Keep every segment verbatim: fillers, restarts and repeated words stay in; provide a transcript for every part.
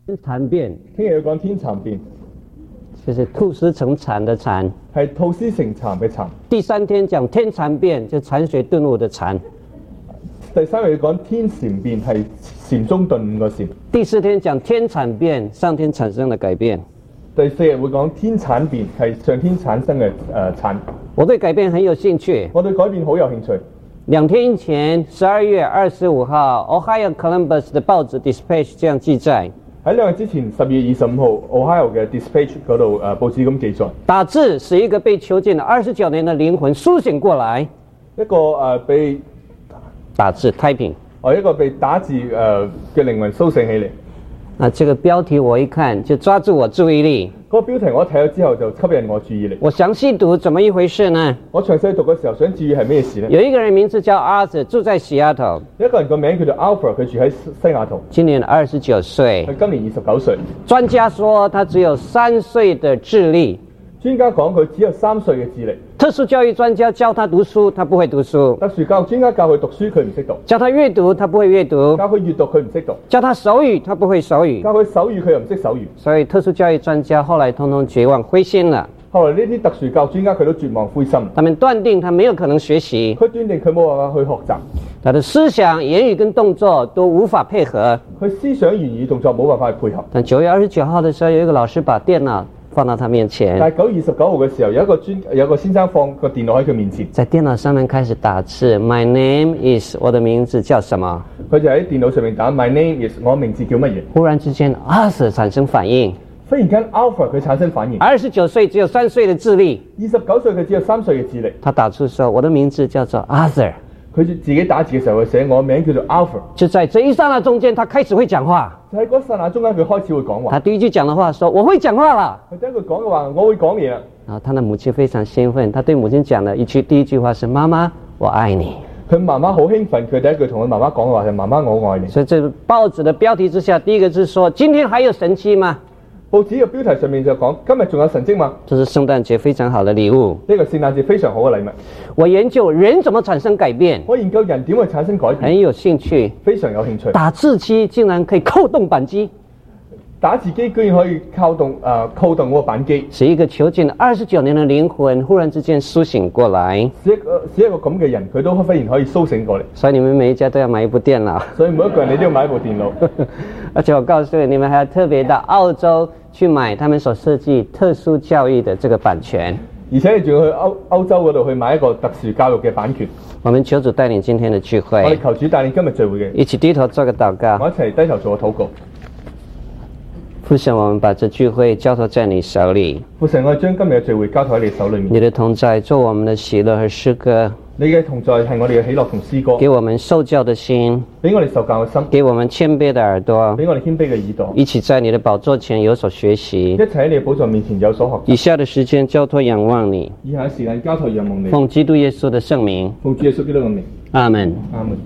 蠶變， 聽日要講天蠶變， 就是吐絲成蠶的蠶。 係吐絲成蠶嘅蠶。 第三天講天蠶變，就禪水頓悟的禪。 第三日要講天蠶變，係禪中頓悟個禪。 第四天講天產變，上天產生的改變。 第四日會講天產變，係上天產生嘅誒、呃、產。 我對改變很有興趣。 我對改變好有興趣。 兩天前，十二月二十五號 ，Ohio Columbus 的報紙 Dispatch 這樣記載。 喺兩日之前，十二月二十五號 ，Ohio 嘅 Dispatch 嗰度誒報紙咁記載。 打字使一個被囚禁了二十九年的靈魂甦醒過來。 一個誒、呃、被打字 typing。 哦，一個被打字誒嘅靈魂甦醒起嚟。 啊，這個標題我一看就抓住我注意力。 嗰個標題我睇咗之後就吸引我注意力。 我詳細讀，怎麼一回事呢？ 我詳細讀嘅時候想注意係咩事呢？ 有一個人名字叫 Arthur， 住在西雅圖。 一個人個名叫做 Alfred， 佢住喺西雅圖。 今年二十九歲。 佢今年二十九歲。 專家說他只有三歲的智力。 專家講佢只有三歲嘅智力。 特殊教育專家教他讀書，他不會讀書。 特殊教育專家教佢讀書，佢唔識讀。 教他閱讀，他不會閱讀。 教佢閱讀，佢唔識讀。 教他手語，他不會手語。 教佢手語，佢又唔識手語。 所以特殊教育專家後來通通絕望灰心了。 後來呢啲特殊教育專家佢都絕望灰心。 他們斷定他沒有可能學習。 佢斷定佢冇辦法去學習。 他的思想、言語跟動作都無法配合。 佢思想、言語、動作冇辦法去配合。 但九月二十九號的時候，有一個老師把電腦放到他面前。 但係九月二十九號嘅時候，有一個專有一個先生放個電腦喺佢面前， 在電腦上面開始打字 ，My name is 我的名字叫什麼？ 佢就喺電腦上面打 My name is 我名字叫乜嘢？ 忽然之間 ，Arthur 產生反應。 忽然間 ，Alpha 佢產生反應。 二十九歲只有三歲的智力。 二十九歲佢只有三歲嘅智力。 他打出說：我的名字叫做 Arthur。 佢自己打字嘅時候，佢寫我名叫做 Alpha。 就在這一剎那中間，他開始會講話。 就喺嗰剎那中間，佢開始會講話。 他第一句講的話說：我會講話了。 佢第一句講嘅話，我會講嘢啦。 然後他的母親非常興奮，他對母親講了一句，第一句話是：媽媽，我愛你。 佢媽媽好興奮，佢第一句同佢媽媽講嘅話係：媽媽，我愛你。 所以這報紙的標題之下，第一個是說：今天還有神蹟嗎？ 報紙嘅標題上面就講：今日仲有神蹟嗎？ 這是聖誕節非常好的禮物。 呢個聖誕節非常好嘅禮物。 我研究人怎麼產生改變。 我研究人點會產生改變， 很有興趣， 非常有興趣。 打字機竟然可以扣動扳機， 打字機居然可以扣動誒、呃、扣動嗰個扳機， 使一個囚禁二十九年的靈魂忽然之間甦醒過來。 使一個使一個咁嘅人，佢都忽然可以甦醒過嚟。 所以你們每一家都要買一部電腦。 所以每一個人你都要買一部電腦。 而且我告訴你，你們還要特別到澳洲去買他們所設計特殊教育的這個版權。 而且你仲要去歐歐洲嗰度去買一個特殊教育嘅版權。 我們求主帶領今天的聚會。 我哋求主帶領今日聚會嘅。 一起低頭做個禱告。 我一齊低頭做個禱告。 父神，我們把這聚會交託在你手裏。 父神，我將今日嘅聚會交託喺你手裏面。 你的同在做我們的喜樂和詩歌。 你嘅同在係我哋嘅喜樂同詩歌。 給我們受教的心， 俾我哋受教嘅心。 給我們謙卑的耳朵， 俾我哋謙卑嘅耳朵。 一起在你的寶座前有所學習。 一齊喺你嘅寶座面前有所學習。 以下的時間交託仰望你。 以下嘅時間交託仰望你。 奉基督耶穌的聖名。 奉主耶穌基督嘅名。 阿門。 阿門。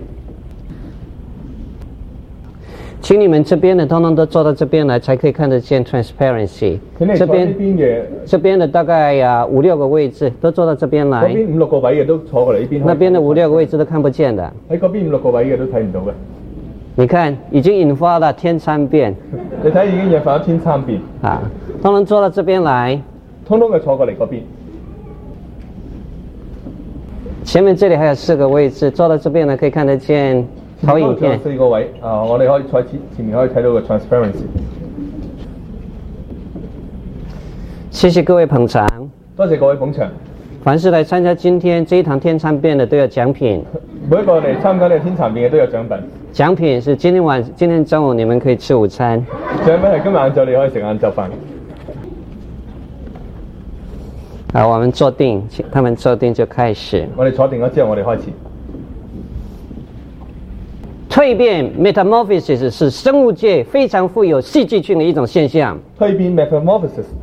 請你們這邊的通通都坐到這邊來，才可以看得見 transparency。這邊嘅， 這邊的大概啊五六個位置都坐到這邊來。 嗰邊五六個位嘅都坐過嚟呢邊。 那邊的五六個位置都看不見的。 喺嗰邊五六個位嘅都睇唔到嘅。 你看，已經引發了天參變。 你睇已經引發咗天參變。 啊，通通坐到這邊來。 通通嘅坐過嚟嗰邊。 前面這裡還有四個位置，坐到這邊呢可以看得見投影片。 四個位啊，我哋可以坐前前面可以睇到個 transparency。 謝謝各位捧場。 多謝各位捧場。 凡是來參加今天這一堂天參變的都有獎品。 每一個嚟參加呢個天參變嘅都有獎品。 獎品是今天晚今天中午你們可以吃午餐。 獎品係今日晏晝你可以食晏晝飯。 好，我們坐定，請他們坐定就開始。 我哋坐定咗之後，我哋開始。 蛻變 metamorphosis 是生物界非常富有戲劇性的一種現象。 蛻變 metamorphosis 係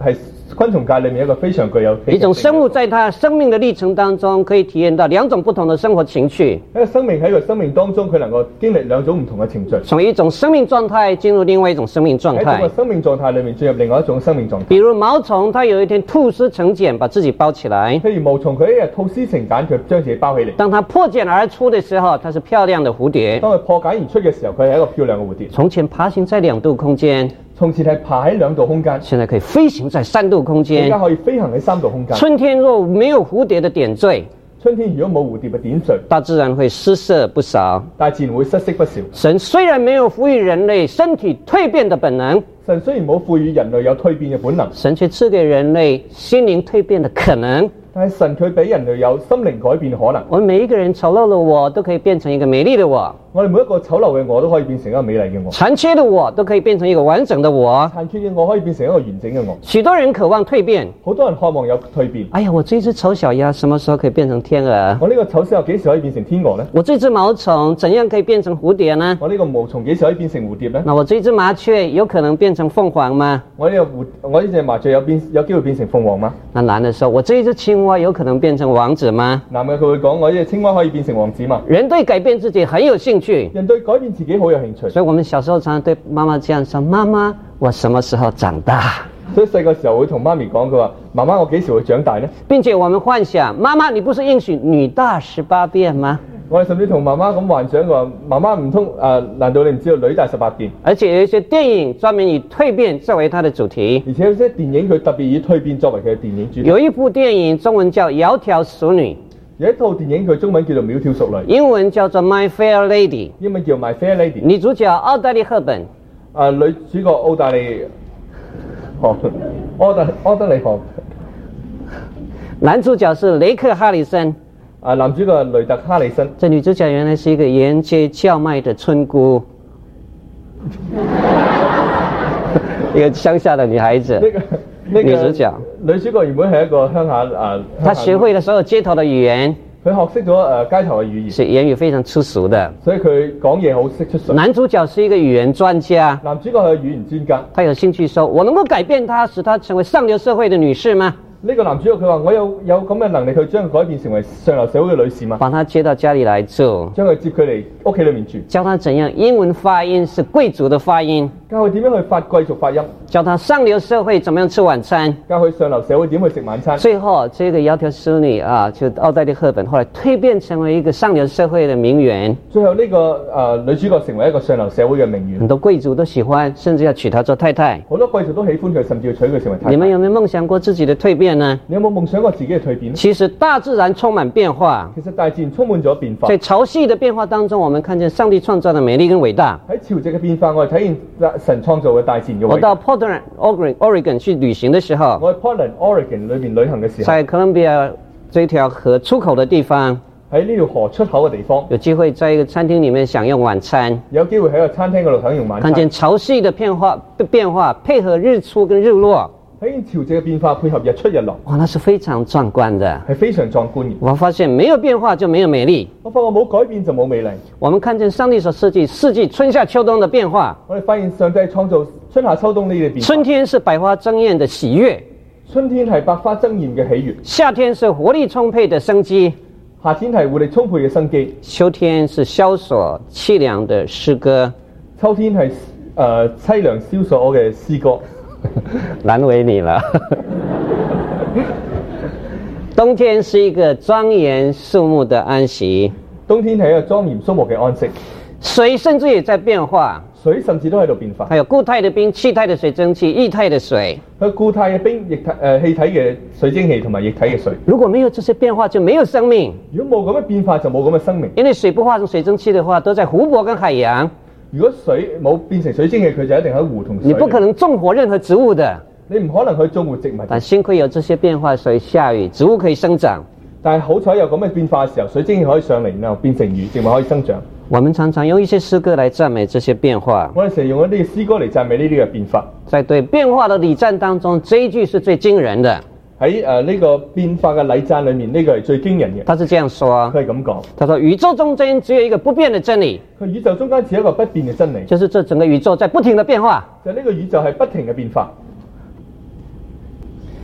昆蟲界裏面一個非常具有一種生物在它生命的歷程當中，可以體驗到兩種不同的生活情趣。 一個生命喺佢生命當中，佢能夠經歷兩種唔同嘅情緒， 從一種生命狀態進入另外一種生命狀態。 喺一個生命狀態裏面進入另外一種生命狀態。 比如毛蟲，它有一天吐絲成繭，把自己包起來。 譬如毛蟲，佢一日吐絲成繭，佢將自己包起嚟。 當它破繭而出的時候，它是漂亮的蝴蝶。 當佢破繭而出嘅時候，佢係一個漂亮嘅蝴蝶。 從前爬行在兩度空間， 從前係爬喺兩度空間， 現在可以飛行在三度空間。 而家可以飛行喺三度空間。 春天若沒有蝴蝶的點綴， 春天如果冇蝴蝶嘅點綴， 大自然會失色不少。 大自然會失色不少。 神雖然沒有賦予人類身體蛻變的本能， 神雖然冇賦予人類有蛻變嘅本能， 神卻賜給人類心靈蛻變的可能。 但係神佢俾人類有心靈改變嘅可能。 我們每一個人醜陋的我都可以變成一個美麗的我， 我哋每一個醜陋嘅我都可以變成一個美麗嘅我， 殘缺的我都可以變成一個完整的我。 殘缺嘅我可以變成一個完整嘅我。 許多人渴望蛻變， 好多人渴望有蛻變。 哎呀，我這隻醜小鴨什麼時候可以變成天鵝？ 我呢個醜小鴨幾時可以變成天鵝呢？ 我這隻毛蟲怎樣可以變成蝴蝶呢？ 我呢個毛蟲幾時可以變成蝴蝶呢？ 那我這隻麻雀有可能變成鳳凰嗎？ 我呢個蝴我呢隻麻雀有變有機會變成鳳凰嗎？ 那男的說，我這一隻青蛙有可能變成王子嗎？ 男嘅佢會講，我呢隻青蛙可以變成王子嘛？ 人對改變自己很有興趣， 人對改變自己好有興趣， 所以我們小時候常常對媽媽這樣說：媽媽，我什麼時候長大？ 所以細個時候會同媽咪講，佢話：媽媽，我幾時會長大呢？ 並且我們幻想，媽媽，你不是應許女大十八變嗎？ 我哋甚至同媽媽咁幻想，佢話：媽媽唔通誒？難道你唔知道女大十八變？ 而且有一些電影專門以蛻變作為它的主題， 而且有些電影佢特別以蛻變作為佢嘅電影主題。 有一部電影中文叫《窈窕淑女》， 有一套電影佢中文叫做《窈窕淑女》， 英文叫做《My Fair Lady》， 英文叫《My Fair Lady》。 女主角奧黛麗·赫本， 啊，女主角奧黛麗，哦，奧黛奧黛麗·荷， 男主角是雷克·哈里森。 啊，男主角雷特·哈里森。 這女主角原來是一個沿街叫賣的村姑，一個鄉下的女孩子。 那個那個、 女主角， 女主角原本係一個鄉下啊， 她學會了所有街頭的語言， 佢學識咗誒街頭嘅語言， 是言語非常粗俗的。 所以佢講嘢好識出水。 男主角是一個語言專家， 男主角係語言專家， 他有興趣說：我能夠改變她，使她成為上流社會的女士嗎？ 呢個男主角佢話：我有有咁嘅能力去將佢改變成為上流社會嘅女士嘛？ 把她接到家裡來住， 將佢接佢嚟屋企裏面住， 教她怎樣英文發音是貴族的發音， 教佢點樣去發貴族發音， 教她上流社會怎麼樣吃晚餐， 教佢上流社會點去食晚餐。 最後，這個窈窕淑女啊，就奧黛麗·赫本，後來蛻變成為一個上流社會的名媛。 最後呢、這個誒、呃、女主角成為一個上流社會嘅名媛， 很多貴族都喜歡，甚至要娶她做太太。 好多貴族都喜歡佢，甚至要娶佢成為太太。 你們有沒有夢想過自己的蛻變呢？ 你有冇夢想過自己嘅蛻變？ 其實大自然充滿變化， 其實大自然充滿咗變化。 在潮汐的變化當中，我們看見上帝創造的美麗跟偉大。 喺潮汐嘅變化，我哋體現神創造嘅大自然嘅偉大。 我到 Portland Oregon 去旅行的時候， 我喺 Portland Oregon 裏面旅行嘅時候， 在哥倫比亞這條河出口的地方， 喺呢條河出口嘅地方， 有機會在一個餐廳裡面享用晚餐， 有機會喺個餐廳嗰度享用晚餐， 看見潮汐的變化變化，配合日出跟日落。 睇見潮汐嘅變化配合日出日落， 哇，那是非常壯觀的， 係非常壯觀嘅。 我發現沒有變化就沒有美麗。 我發覺冇改變就冇美麗。 我們看見上帝所設計四季春夏秋冬的變化。 我哋發現上帝創造春夏秋冬呢啲變化。 春天是百花爭艷的喜悅， 春天係百花爭艷嘅喜悅。 夏天是活力充沛的生機， 夏天係活力充沛嘅生機。 秋天是蕭索淒涼的詩歌， 秋天係誒、呃、淒涼蕭索嘅詩歌。 難為你了。冬天是一個莊嚴肅穆的安息， 冬天係一個莊嚴肅穆嘅安息。 水甚至也在變化， 水甚至都喺度變化。 還有固態的冰、氣態的水蒸氣、液態的水。 佢固態嘅冰、液體誒氣體嘅水蒸氣同埋液體嘅水。 如果沒有這些變化，就沒有生命。 如果冇咁嘅變化，就冇咁嘅生命。 因為水不化成水蒸氣的話，都在湖泊跟海洋。 如果水冇變成水蒸氣，佢就一定喺湖同水。 你不可能種活任何植物的。 你唔可能去種活植物。 但幸虧有這些變化，所以下雨，植物可以生長。 但係好彩有咁嘅變化嘅時候，水蒸氣可以上嚟，然後變成雨，植物可以生長。 我們常常用一些詩歌來讚美這些變化。 我哋成日用一啲詩歌嚟讚美呢啲嘅變化。在對變化的禮讚當中，這一句是最驚人的。 喺誒呢個變化嘅禮讚裏面，呢、這個係最驚人嘅。 他是這樣說， 佢係咁講。他說宇宙中間只有一個不變的真理。 佢宇宙中間只有一個不變嘅真理， 就是這整個宇宙在不停的變化。 就呢個宇宙係不停嘅變化。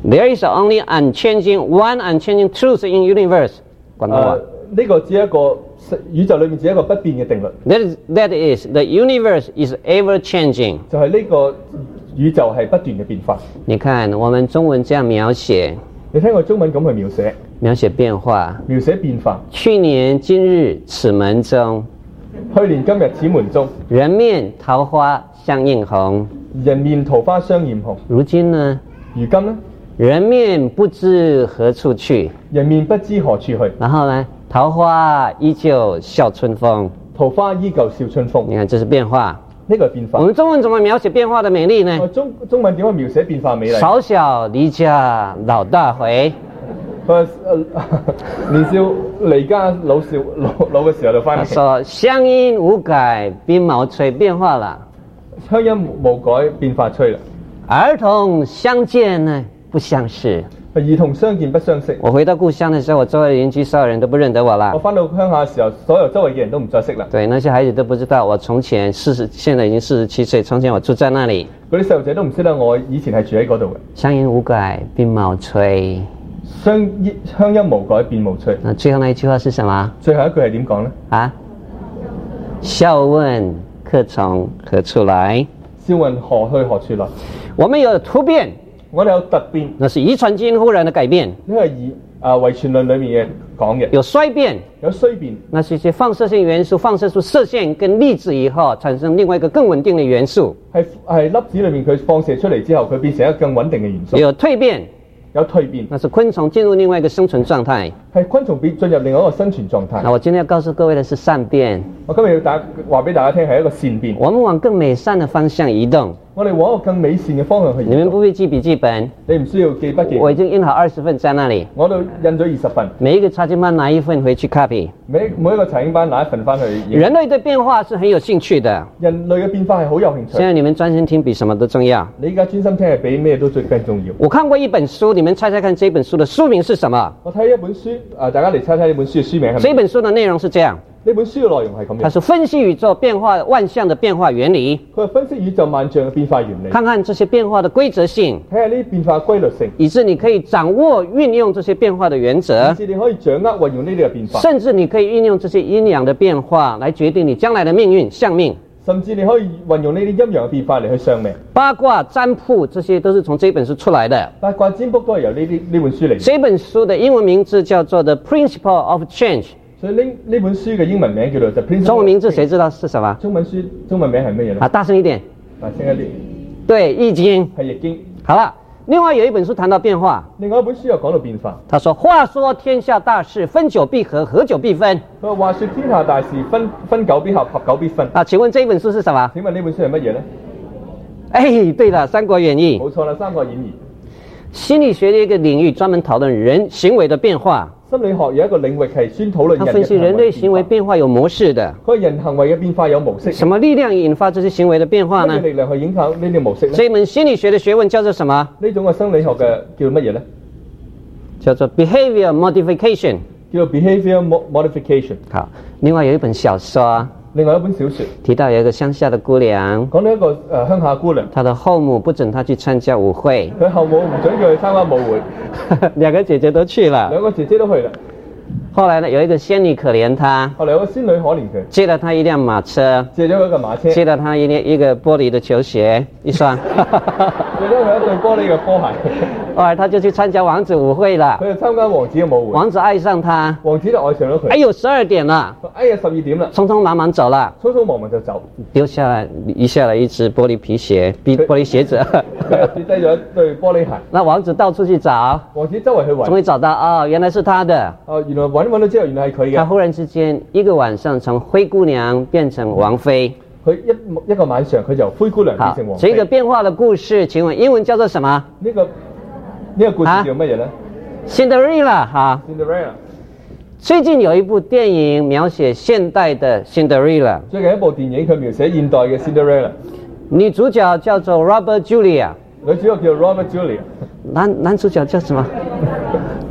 There is only unchanging, one unchanging truth in universe. 廣東話。 誒呢個只係一個宇宙裏面只係一個不變嘅定律， That is, that is, the universe is ever changing. 就係呢個宇宙係不斷嘅變化。 你看，我們中文這樣描寫， 你聽我中文咁去描寫， 描寫變化。 描寫變化。 去年今日此門中， 去年今日此門中， 人面桃花相映紅。 人面桃花相豔紅。 如今呢？ 如今呢？ 人面不知何處去。 人面不知何處去。 然後呢？桃花依舊笑春風。 桃花依舊笑春風。 你看，這是變化。 呢個係變化。 我們中文怎麼描寫變化的美麗呢？ 中中文點樣描寫變化美麗？ 少小離家老大回。 佢話年少離家老少老老嘅時候就翻嚟。 說鄉音無改鬢毛衰，變化了。 鄉音無改變化吹啦。 兒童相見呢不相識。 兒童相見不相識。 我回到故鄉的時候，我周圍鄰居所有人都不認得我啦。 我翻到鄉下嘅時候，所有周圍嘅人都唔再識啦。 對，那些孩子都不知道我從前四十，現在已經四十七歲，從前我住在那裡。 嗰啲細路仔都唔識得我以前係住喺嗰度嘅。 鄉音無改鬢毛衰。 鄉音鄉音無改鬢毛衰。 那最後那一句話是什麼？ 最後一句係點講呢？ 啊？笑問客從何處來？ 笑問何去何處來？ 我們有突變。 我哋有突變， 那是遺傳基因忽然的改變。 呢係以啊遺傳論裏面嘅講嘅。 有衰變， 有衰變， 那是一些放射性元素放射出射線跟粒子以後，產生另外一個更穩定的元素。 係係粒子裏面佢放射出嚟之後，佢變成一個更穩定嘅元素。 有蛻變， 有蛻變， 那是昆蟲進入另外一個生存狀態。 係昆蟲變進入另外一個生存狀態。 那我今天要告訴各位的是善變。 我今日要打話俾大家聽係一個善變。 我們往更美善的方向移動。 我哋往一個更美善嘅方向去移動。 你們不必記筆記本， 你唔需要記筆記。 我已經印好二十份在那裡。 我都印咗二十份。 每一個查經班拿一份回去 copy。 每每一個查經班拿一份翻去。 人類對變化是很有興趣的。 人類嘅變化係好有興趣。 現在你們專心聽比什麼都重要。 你而家專心聽係比咩都最更重要。 我看過一本書，你們猜猜看這本書的書名是什麼？ 我睇一本書，啊，大家嚟猜猜呢本書嘅書名係咩？ 這本書的內容是這樣。 呢本書嘅內容係咁樣， 它是分析宇宙變化萬象的變化原理。 佢係分析宇宙萬象嘅變化原理， 看看這些變化的規則性， 睇下呢啲變化規律性， 以致你可以掌握運用這些變化的原則， 以致你可以掌握運用呢啲嘅變化， 甚至你可以運用這些陰陽的變化來決定你將來的命運相命。 甚至你可以運用呢啲陰陽嘅變化嚟去相命。 八卦占卜這些都是從這本書出來的。 八卦占卜都係由呢啲呢本書嚟。 這本書的英文名字叫做 The Principle of Change。 所以呢呢本書嘅英文名叫做 The Principle。 中文名字誰知道是什麼？ 中文書中文名係乜嘢咧？ 啊，大聲一點。 大聲一啲。 對，易經。 係易經。 好了，另外有一本書談到變化。 另外一本書又講到變化。 他說：話說天下大事，分久必合，合久必分。 佢話：話說天下大事，分分久必合，合久必分。 啊，請問這一本書是什麼？ 請問呢本書係乜嘢咧？ 哎，對了，《三國演義》。 冇錯啦，《三國演義》。 心理學的一個領域專門討論人行為的變化。 心理學有一個領域係專討論人嘅行為變化。他分析人類行為變化有模式的。 佢人行為嘅變化有模式。 什麼力量引發這些行為的變化呢？ 乜力量去影響呢啲模式呢？ 這門心理學的學問叫做什麼？ 呢種嘅生理學嘅叫乜嘢咧？ 叫做 behavior modification。 叫做 behavior modification。 好，另外有一本小說。 另外一本小說提到有一個鄉下的姑娘， 講到一個誒、呃、鄉下姑娘， 她的後母不准她去參加舞會， 佢後母唔准佢去參加舞會， 兩個姐姐都去了， 兩個姐姐都去了。 後來呢，有一個仙女可憐她， 後來有個仙女可憐佢， 借了她一輛馬車， 借咗佢個馬車， 借了她一一個玻璃的球鞋一雙， 借咗佢一對玻璃嘅波鞋。 後來他就去參加王子舞會了， 佢就參加王子嘅舞會， 王子愛上他， 王子就愛上咗佢。 哎呦，十二點了， 哎呀，十二點啦， 匆匆忙忙走了， 匆匆忙忙就走， 丟下來遺下來一隻玻璃皮鞋，玻璃鞋子， 跌低咗一對玻璃鞋。 那王子到處去找， 王子周圍去揾， 終於找到，哦，原來是他的。 哦，原來揾揾到之後，原來係佢嘅。 他忽然之間一個晚上從灰姑娘變成王妃。 佢一一個晚上佢就灰姑娘變成王妃。 這個變化的故事，請問英文叫做什麼？ 呢、這個呢、這個故事叫乜嘢咧 ？Cinderella 哈。 Cinderella。 最近有一部電影描寫現代的 Cinderella。 最近一部電影佢描寫現代嘅 Cinderella。 女主角叫做 Robert Julia。 女主角叫 Robert Julia。 男男主角叫什麼？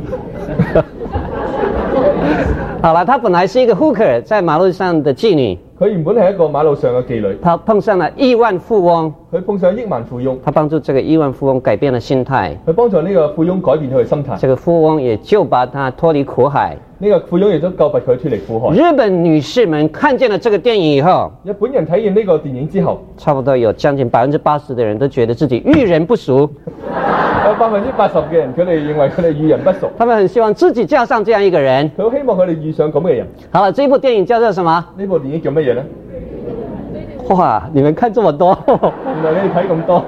好了，她本來是一個 hooker，在馬路上的妓女。 佢原本係一個馬路上嘅妓女， 他碰上了億萬富翁， 佢碰上億萬富翁， 他幫助這個億萬富翁改變了心態， 佢幫助呢個富翁改變佢嘅心態。 這個富翁也救拔他脫離苦海。 呢個富翁亦都救拔佢脫離苦海。 日本女士們看見了這個電影以後， 日本人睇見呢個電影之後， 差不多有將近百分之八十的人都覺得自己遇人不淑。 有百分之八十嘅人，佢哋認為佢哋遇人不淑。 他們很希望自己嫁上這樣一個人。 佢好希望佢哋遇上咁嘅人。 好了，這部電影叫做什麼？ 呢部電影叫乜嘢呢？ 哇，你們看這麼多， 原來你哋睇咁多。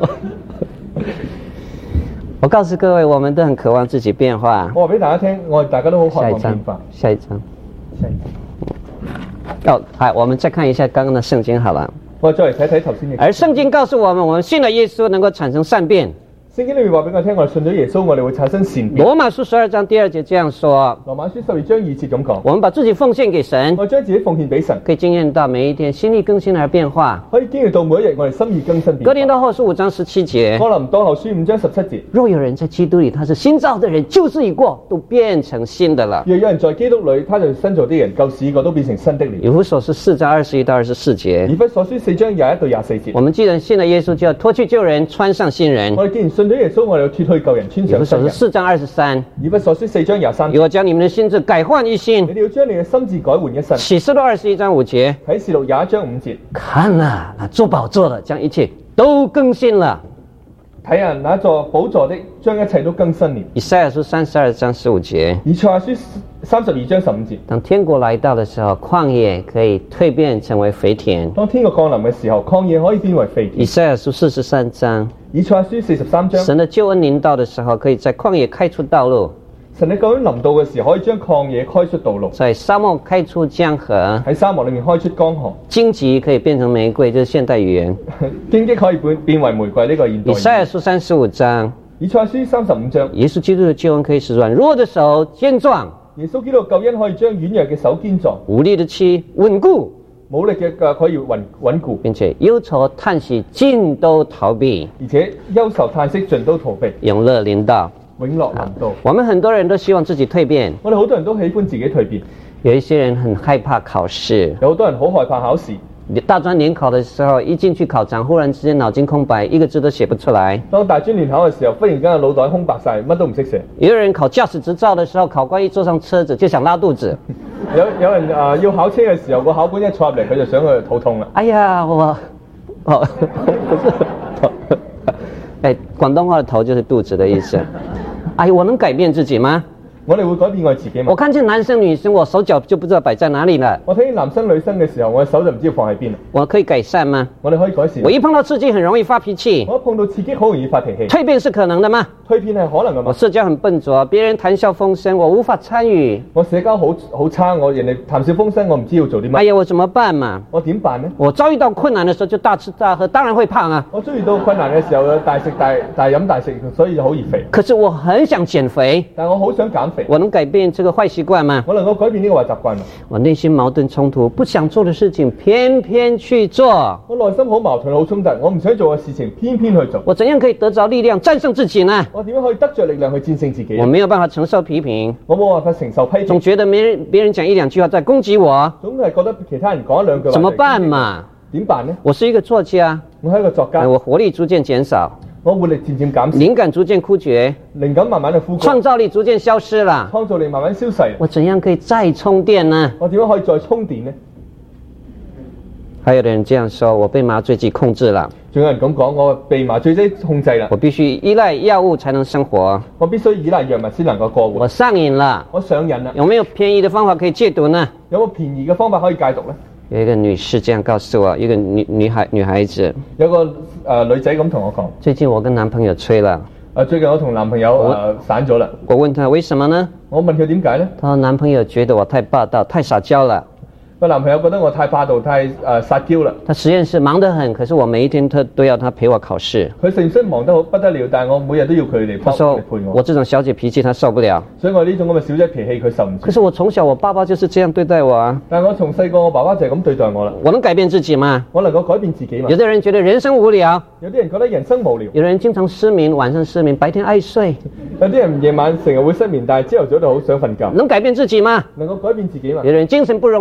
我告訴各位，我們都很渴望自己變化。 我話俾大家聽，我哋大家都好渴望變化。 下一章， 下一章。 哦，好，我們再看一下剛剛的聖經好了。 我再嚟睇睇頭先嘅。 而聖經告訴我們，我們信了耶穌能夠產生善變。 聖經裏面話俾我聽，我哋信咗耶穌，我哋會產生善變。 羅馬書十二章第二節這樣說： 羅馬書十二章二節咁講， 我們把自己奉獻給神， 我將自己奉獻俾神， 可以經驗到每一天心意更新而變化。 可以經歷到每一日我哋心意更新變化。 哥林多後書五章十七節， 哥林多後書五章十七節， 若有人在基督裏，他是新造的人，舊事已過，都變成新的了。 若有人在基督裏，他就新造啲人，舊事已過，都變成新的了。 以弗所書四章二十一到二十四節， 以弗所書四章廿一到廿四節， 我們既然信了耶穌，就要脫去舊人，穿上新人。 我哋既然信咗耶穌，我哋要脫去舊人，穿以弗所書上新人。 四章二十三， 以弗所書四章廿三， 我將你們的心志改換一新。 你哋要將你嘅心志改換一新。 啟示錄二十一章五節， 啟示錄廿一章五節， 看啊，那坐寶座的將一切都更新了。 睇下那座寶座的將一切都更新了。 以賽亞書三十二章十五節， 以賽亞書三十二章十五節， 當天國來到的時候，曠野可以蛻變成為肥田。 當天國降臨嘅時候，曠野可以變為肥田。 以賽亞書四十三章， 以賽亞書四十三章， 神的救恩臨到的時候，可以在曠野開出道路。 神嘅救恩臨到嘅時候，可以將曠野開出道路， 在沙漠開出江河， 喺沙漠裏面開出江河。 荊棘可以變成玫瑰，就是現代語言。 荊棘可以變變為玫瑰，呢個現代語言。 以賽亞書三十五章， 以賽亞書三十五章， 耶穌基督的救恩可以使軟弱的手堅壯， 耶穌基督嘅救恩可以將軟弱嘅手堅壯， 無力的氣穩固， 冇力嘅腳可以穩穩固， 並且憂愁嘆息盡都逃避， 而且憂愁嘆息盡都逃避， 永樂臨到。 永樂臨到。 我們很多人都希望自己蛻變， 我哋好多人都喜歡自己蛻變， 有一些人很害怕考試， 有好多人好害怕考試。 大專聯考的時候，一進去考場，忽然之間腦筋空白，一個字都寫不出來。 當大專聯考嘅時候，忽然間腦袋空白晒，乜都唔識寫。 有人考駕駛執照的時候，考官一坐上車子就想拉肚子。 有有人啊、呃、要考車嘅時候，個考官一坐入嚟，佢就想去肚痛啦。 哎呀，我，哦，不是，哎，廣東話的頭就是肚子的意思。哎，我能改變自己嗎？ 我哋會改變我自己嘛？ 我看見男生女生，我手腳就不知道擺在哪裡了。 我睇見男生女生嘅時候，我嘅手就唔知道放喺邊啦。 我可以改善嗎？ 我哋可以改善。 我一碰到刺激很容易發脾氣。 我一碰到刺激好容易發脾氣。 蛻變是可能的嗎？ 蛻變係可能嘅嘛？ 我社交很笨拙，別人談笑風生，我無法參與。 我社交好好差，我人哋談笑風生，我唔知要做啲乜。 哎呀，我怎麼辦嘛？ 我點辦呢？ 我遭遇到困難的時候就大吃大喝，當然會胖啊。 我遭遇到困難嘅時候，大食大大飲大食，所以就好易肥。 可是我很想減肥， 但我好想減肥。 我能改變這個壞習慣嗎？ 我能夠改變呢個壞習慣嗎？ 我內心矛盾衝突，不想做的事情偏偏去做。 我內心好矛盾好衝突，我唔想做嘅事情偏偏去做。 我怎樣可以得着力量戰勝自己呢？ 我點樣可以得着力量去戰勝自己？ 我沒有辦法承受批評， 我冇辦法承受批評， 總覺得別人別人講一兩句話在攻擊我， 總係覺得其他人講一兩句話。 怎麼辦嘛？ 點辦呢？ 我是一個作家， 我係一個作家， 我活力逐漸減少， 我活力漸漸減少， 靈感逐漸枯竭， 靈感慢慢地枯竭， 創造力逐漸消失了， 創造力慢慢消逝。 我怎樣可以再充電呢？ 我點樣可以再充電呢？ 還有的人這樣說，我被麻醉劑控制了。 仲有人咁講，我被麻醉劑控制啦。 我必須依賴藥物才能生活。 我必須依賴藥物先能夠過活。 我上癮了。 我上癮啦。 有沒有便宜的方法可以戒毒呢？ 有冇便宜嘅方法可以戒毒呢？ 有一個女士這樣告訴我，一個女女孩女孩子。 有個誒、呃、女仔咁同我講， 最近我跟男朋友吹了。 誒最近我同男朋友誒、呃、散咗啦。 我問他為什麼呢？ 我問佢點解呢？ 他說男朋友覺得我太霸道，太撒嬌了。 個男朋友覺得我太霸道，太誒撒嬌啦。 他實驗室忙得很，可是我每一天他都要他陪我考試。 佢實驗室忙得好不得了，但係我每日都要佢嚟幫我陪我。 我這種小姐脾氣他受不了， 所以我呢種咁嘅小姐脾氣佢受唔住。 可是我從小我爸爸就是這樣對待我啊。 但係我從細個我爸爸就係咁對待我啦。 我能改變自己嗎？ 我能夠改變自己嘛？ 有的人覺得人生無聊， 有啲人覺得人生無聊， 有人經常失眠，晚上失眠，白天愛睡。 有啲人夜晚成日會失眠，但係朝頭早就好想瞓覺。 能改變自己嗎？ 能夠改變自己嘛？ 有人精神不容易集中。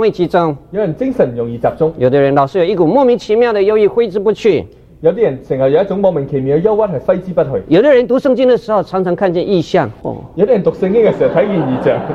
中， 有人精神唔容易集中， 有的人老是有一股莫名其妙的憂鬱揮之不去， 有啲人成日有一種莫名其妙嘅憂鬱係揮之不去， 有的人讀聖經的時候常常看見異象，哦， 有啲人讀聖經嘅時候睇見異象，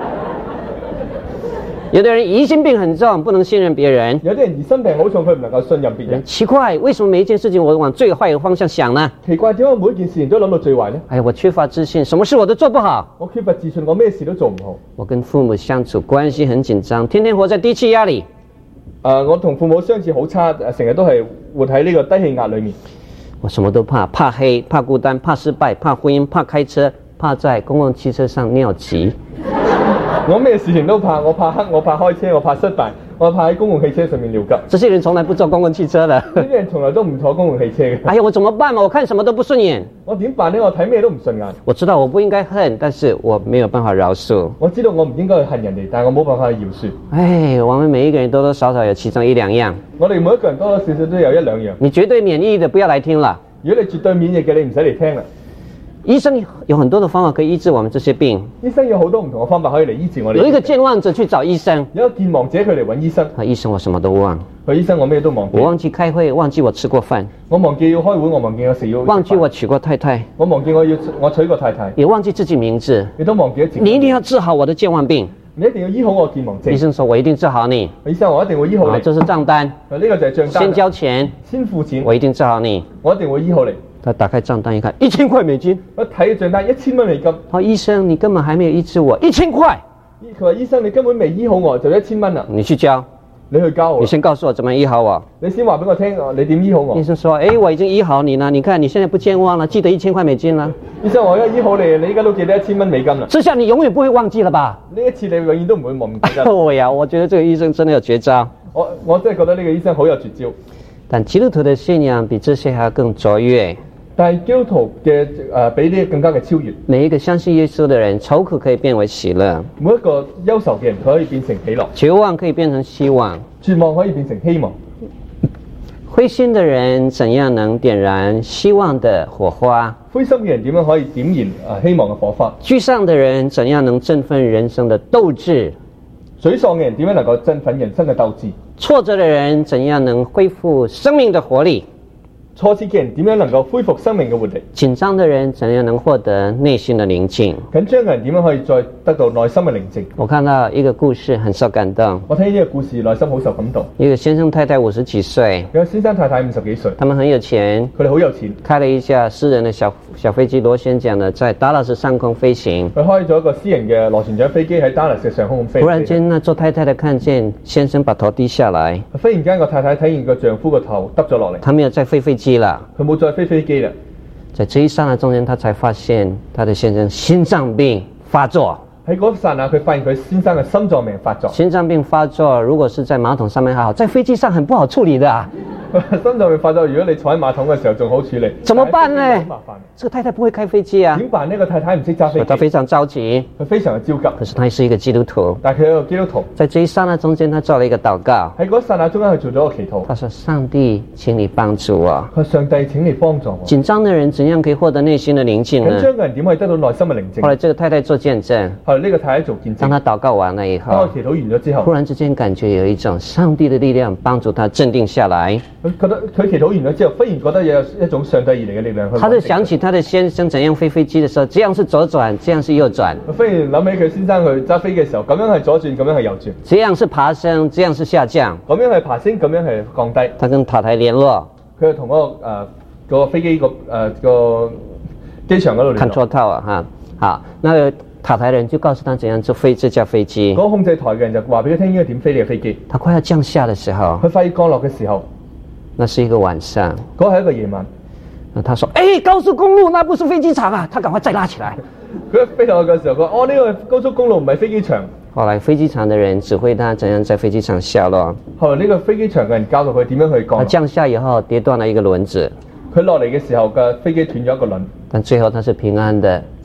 有的人疑心病很重，不能信任別人。 有啲人疑心病好重，佢唔能夠信任別人。 奇怪，為什麼每一件事情我往最壞的方向想呢？ 奇怪，點解每一件事情都諗到最壞呢？ 哎，我缺乏自信，什麼事我都做不好。 我缺乏自信，我咩事都做唔好。 我跟父母相處關係很緊張，天天活在低氣壓裏。 誒、呃，我同父母相處好差，成日都係活喺呢個低氣壓裏面。 我什麼都怕，怕黑，怕孤單，怕失敗，怕婚姻，怕開車，怕在公共汽車上尿急。 我咩事情都怕，我怕黑，我怕開車，我怕失敗，我怕喺公共汽車上面尿急。 這些人從來不坐公共汽車的。 呢啲人從來都唔坐公共汽車嘅。 哎呀，我怎麼辦嘛？我看什麼都不順眼。 我點辦呢？我睇咩都唔順眼。 我知道我不應該恨，但是我沒有辦法饒恕。 我知道我唔應該去恨人哋，但係我冇辦法去饒恕。 哎，我們每一個人多多少少有其中一兩樣。 我哋每一個人多多少少都有一兩樣。 你絕對免疫的，不要來聽了。 如果你絕對免疫嘅，你唔使嚟聽啦。 醫生有很多的方法可以醫治我們這些病。 醫生有好多唔同嘅方法可以嚟醫治我哋。 有一個健忘者去找醫生， 有一個健忘者佢嚟揾醫生。 啊，醫生我什麼都忘。 佢醫生我咩都忘記。 我忘記開會，忘記我吃過飯。 我忘記要開會，我忘記我食要。 忘記我娶過太太。 我忘記我要我娶過太太。 也忘記自己名字。 你都忘記咗自己。 你一定要治好我的健忘病。 你一定要醫好我健忘症。 醫生說我一定治好你。 醫生我一定會醫好你。 啊，這是賬單。 呢個就係賬單。 先交錢。 先付錢。 我一定治好你。 我一定會醫好你。 他打開賬單一看，一千塊美金。 我睇賬單一千蚊美金。 好，醫生你根本還沒有醫治我，一千塊。 佢話醫生你根本未醫好我，就一千蚊啦。 你去交。 你去交我。 你先告訴我怎麼醫好我。 你先話俾我聽，你點醫好我？ 醫生說，誒，我已經醫好你了，你看你現在不健忘了，記得一千塊美金了。 醫生，我而家醫好你，你而家都記得一千蚊美金啦。 這下你永遠不會忘記了吧？ 呢一次你永遠都唔會忘記㗎。 哎呀，我覺得這個醫生真的有絕招。 我我真係覺得呢個醫生好有絕招。 但基督徒的信仰比這些還要更卓越。 但係基督徒嘅誒比呢更加嘅超越。 每一個相信耶穌的人，愁苦可以變為喜樂； 每一個憂愁嘅人，佢可以變成喜樂； 絕望可以變成希望； 絕望可以變成希望。 灰心的人怎樣能點燃希望的火花？ 灰心嘅人點樣可以點燃誒希望嘅火花？ 沮喪的人怎樣能振奮人生的鬥志？ 沮喪嘅人點樣能夠振奮人生嘅鬥志？ 挫折的人怎樣能恢復生命的活力？ 挫折嘅人點樣能夠恢復生命嘅活力？ 緊張的人怎樣能獲得內心的寧靜？ 緊張嘅人點樣可以再得到內心嘅寧靜？ 我看到一個故事很受感動。 我聽呢個故事，內心好受感動。 一個先生太太五十幾歲， 有個先生太太五十幾歲， 他們很有錢， 佢哋好有錢， 開了一架私人的小小飛機，螺旋槳的在達拉斯上空飛行。 佢開咗一個私人嘅螺旋槳飛機喺達拉斯上空飛。 忽然間，那做太太的看見先生把頭低下來， 忽然間個太太睇見個丈夫個頭耷咗落嚟， 他沒有再飛飛機了， 佢冇再飛飛機啦。 在這一剎那中間，他才發現他的先生心臟病發作。 喺嗰剎那，佢發現佢先生嘅心臟病發作。 心臟病發作，如果是在馬桶上面還好，在飛機上很不好處理的啊。 心臟病發作，如果你坐喺馬桶嘅時候仲好處理。 怎麼辦呢？ 好麻煩。 這個太太不會開飛機啊。 點辦呢？個太太唔識揸飛機， 他非常着急， 佢非常嘅焦急。 可是他是一個基督徒， 但係佢係一個基督徒。 在這一剎那中間，他做了一個禱告。 喺嗰一剎那中間，佢做咗個祈禱。 他說：上帝，請你幫助我。 佢話上帝，請你幫助我。 緊張的人怎樣可以獲得內心的寧靜呢？ 緊張嘅人點可以得到內心嘅寧靜？ 後來這個太太做見證， 後來呢個太太做見證。 當他禱告完了以後， 當佢祈禱完咗之後， 忽然之間感覺有一種上帝的力量幫助他鎮定下來。 佢覺得佢祈禱完咗之後，忽然覺得有一種上帝而嚟嘅力量。 他就想起他的先生怎樣飛飛機的時候，這樣是左轉，這樣是右轉。 佢忽然諗起佢先生去揸飛嘅時候，咁樣係左轉，咁樣係右轉。 這樣是爬升，這樣是下降。 咁樣係爬升，咁樣係降低。 他跟塔台聯絡， 佢就同嗰個誒嗰、呃那個飛機個誒個機場嗰度聯絡。 control tower 啊，哈，好，那個塔台人就告訴他怎樣坐飛這架飛機。 嗰個控制台嘅人就話俾佢聽應該點飛呢個飛機。 他快要降下的時候， 佢快要降落嘅時候， 那是一個晚上， 嗰係一個夜晚。 那他說：哎，高速公路那不是飛機場啊！他趕快再拉起來。 佢飛落去嘅時候，佢話：哦，呢、這個高速公路唔係飛機場。 後來飛機場的人指揮他怎樣在飛機場下落。 後來呢個飛機場嘅人教導佢點樣去降落。 他降下以後跌斷了一個輪子。 佢落嚟嘅時候嘅飛機斷咗一個輪。 但最後他是平安的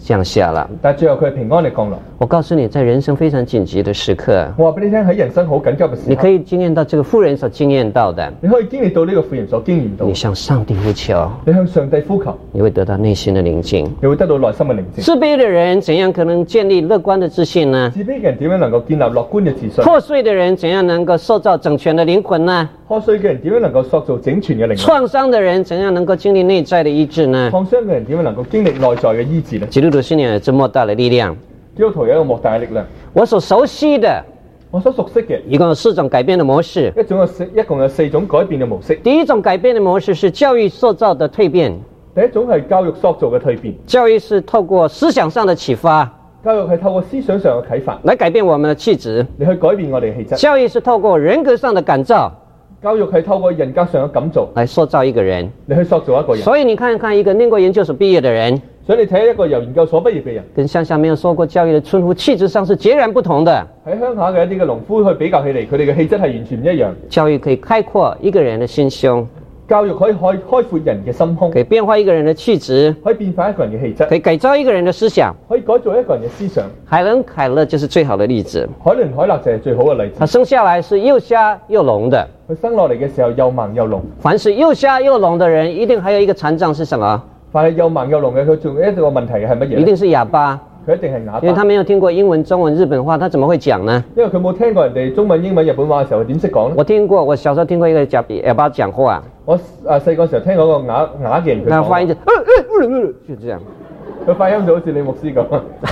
降下了。 但係最後佢係平安地降落。 我告訴你，在人生非常緊急的時刻， 我話俾你聽，喺人生好緊急嘅時刻， 你可以經驗到這個婦人所經驗到的， 你可以經歷到呢個婦人所經驗到。 你向上帝呼求， 你向上帝呼求， 你會得到內心的寧靜。 你會得到內心嘅寧靜。 自卑的人怎樣可能建立樂觀的自信呢？ 自卑嘅人點樣能夠建立樂觀嘅自信？ 破碎的人怎樣能夠塑造整全的靈魂呢？ 破碎嘅人點樣能夠塑造整全嘅靈魂？ 創傷的人怎樣能夠經歷內在的醫治呢？ 創傷嘅人點樣能夠經歷內在嘅醫治呢？ 基督徒信仰有這莫大的力量。 基督徒有一個莫大嘅力量。 我所熟悉的， 我所熟悉嘅， 一共有四種改變的模式。 一種有四，一共有四種改變嘅模式。 第一種改變的模式是教育塑造的蛻變。 第一種係教育塑造嘅蛻變。 教育是透過思想上的啟發， 教育係透過思想上嘅啟發， 來改變我們的氣質。 你去改變我哋嘅氣質。 教育是透過人格上的感召， 教育係透過人格上嘅感造， 來塑造一個人。 你去塑造一個人。 所以你看看一個念過研究所畢業的人， 所以你睇一個由研究所畢業嘅人， 跟鄉下沒有受過教育的村夫，氣質上是截然不同的。 喺鄉下嘅一啲嘅農夫去比較起嚟，佢哋嘅氣質係完全唔一樣。 教育可以開闊一個人的心胸， 教育可以開開闊人嘅心胸， 可以變化一個人的氣質， 可以變化一個人嘅氣質， 可以改造一個人的思想。 可以改造一個人嘅思想。 海倫凱勒就是最好的例子。 海倫凱勒就係最好嘅例子。 他生下來是又瞎又聾的。 佢生落嚟嘅時候又盲又聾。 凡是又瞎又聾的人，一定還有一個殘障是什麼？ 凡係又盲又聾嘅，佢仲有一個問題係乜嘢？ 一定是啞巴。 佢一定係啞巴。 因為他沒有聽過英文、中文、日本話，他怎麼會講呢？ 因為佢冇聽過人哋中文、英文、日本話嘅時候，佢點識講呢？ 我聽過，我小時候聽過一個啞啞巴講話。 我啊細個時候聽過個啞啞嘅人佢講話。 佢發音就，呃呃呃，就這樣。 佢發音就好似李牧師咁。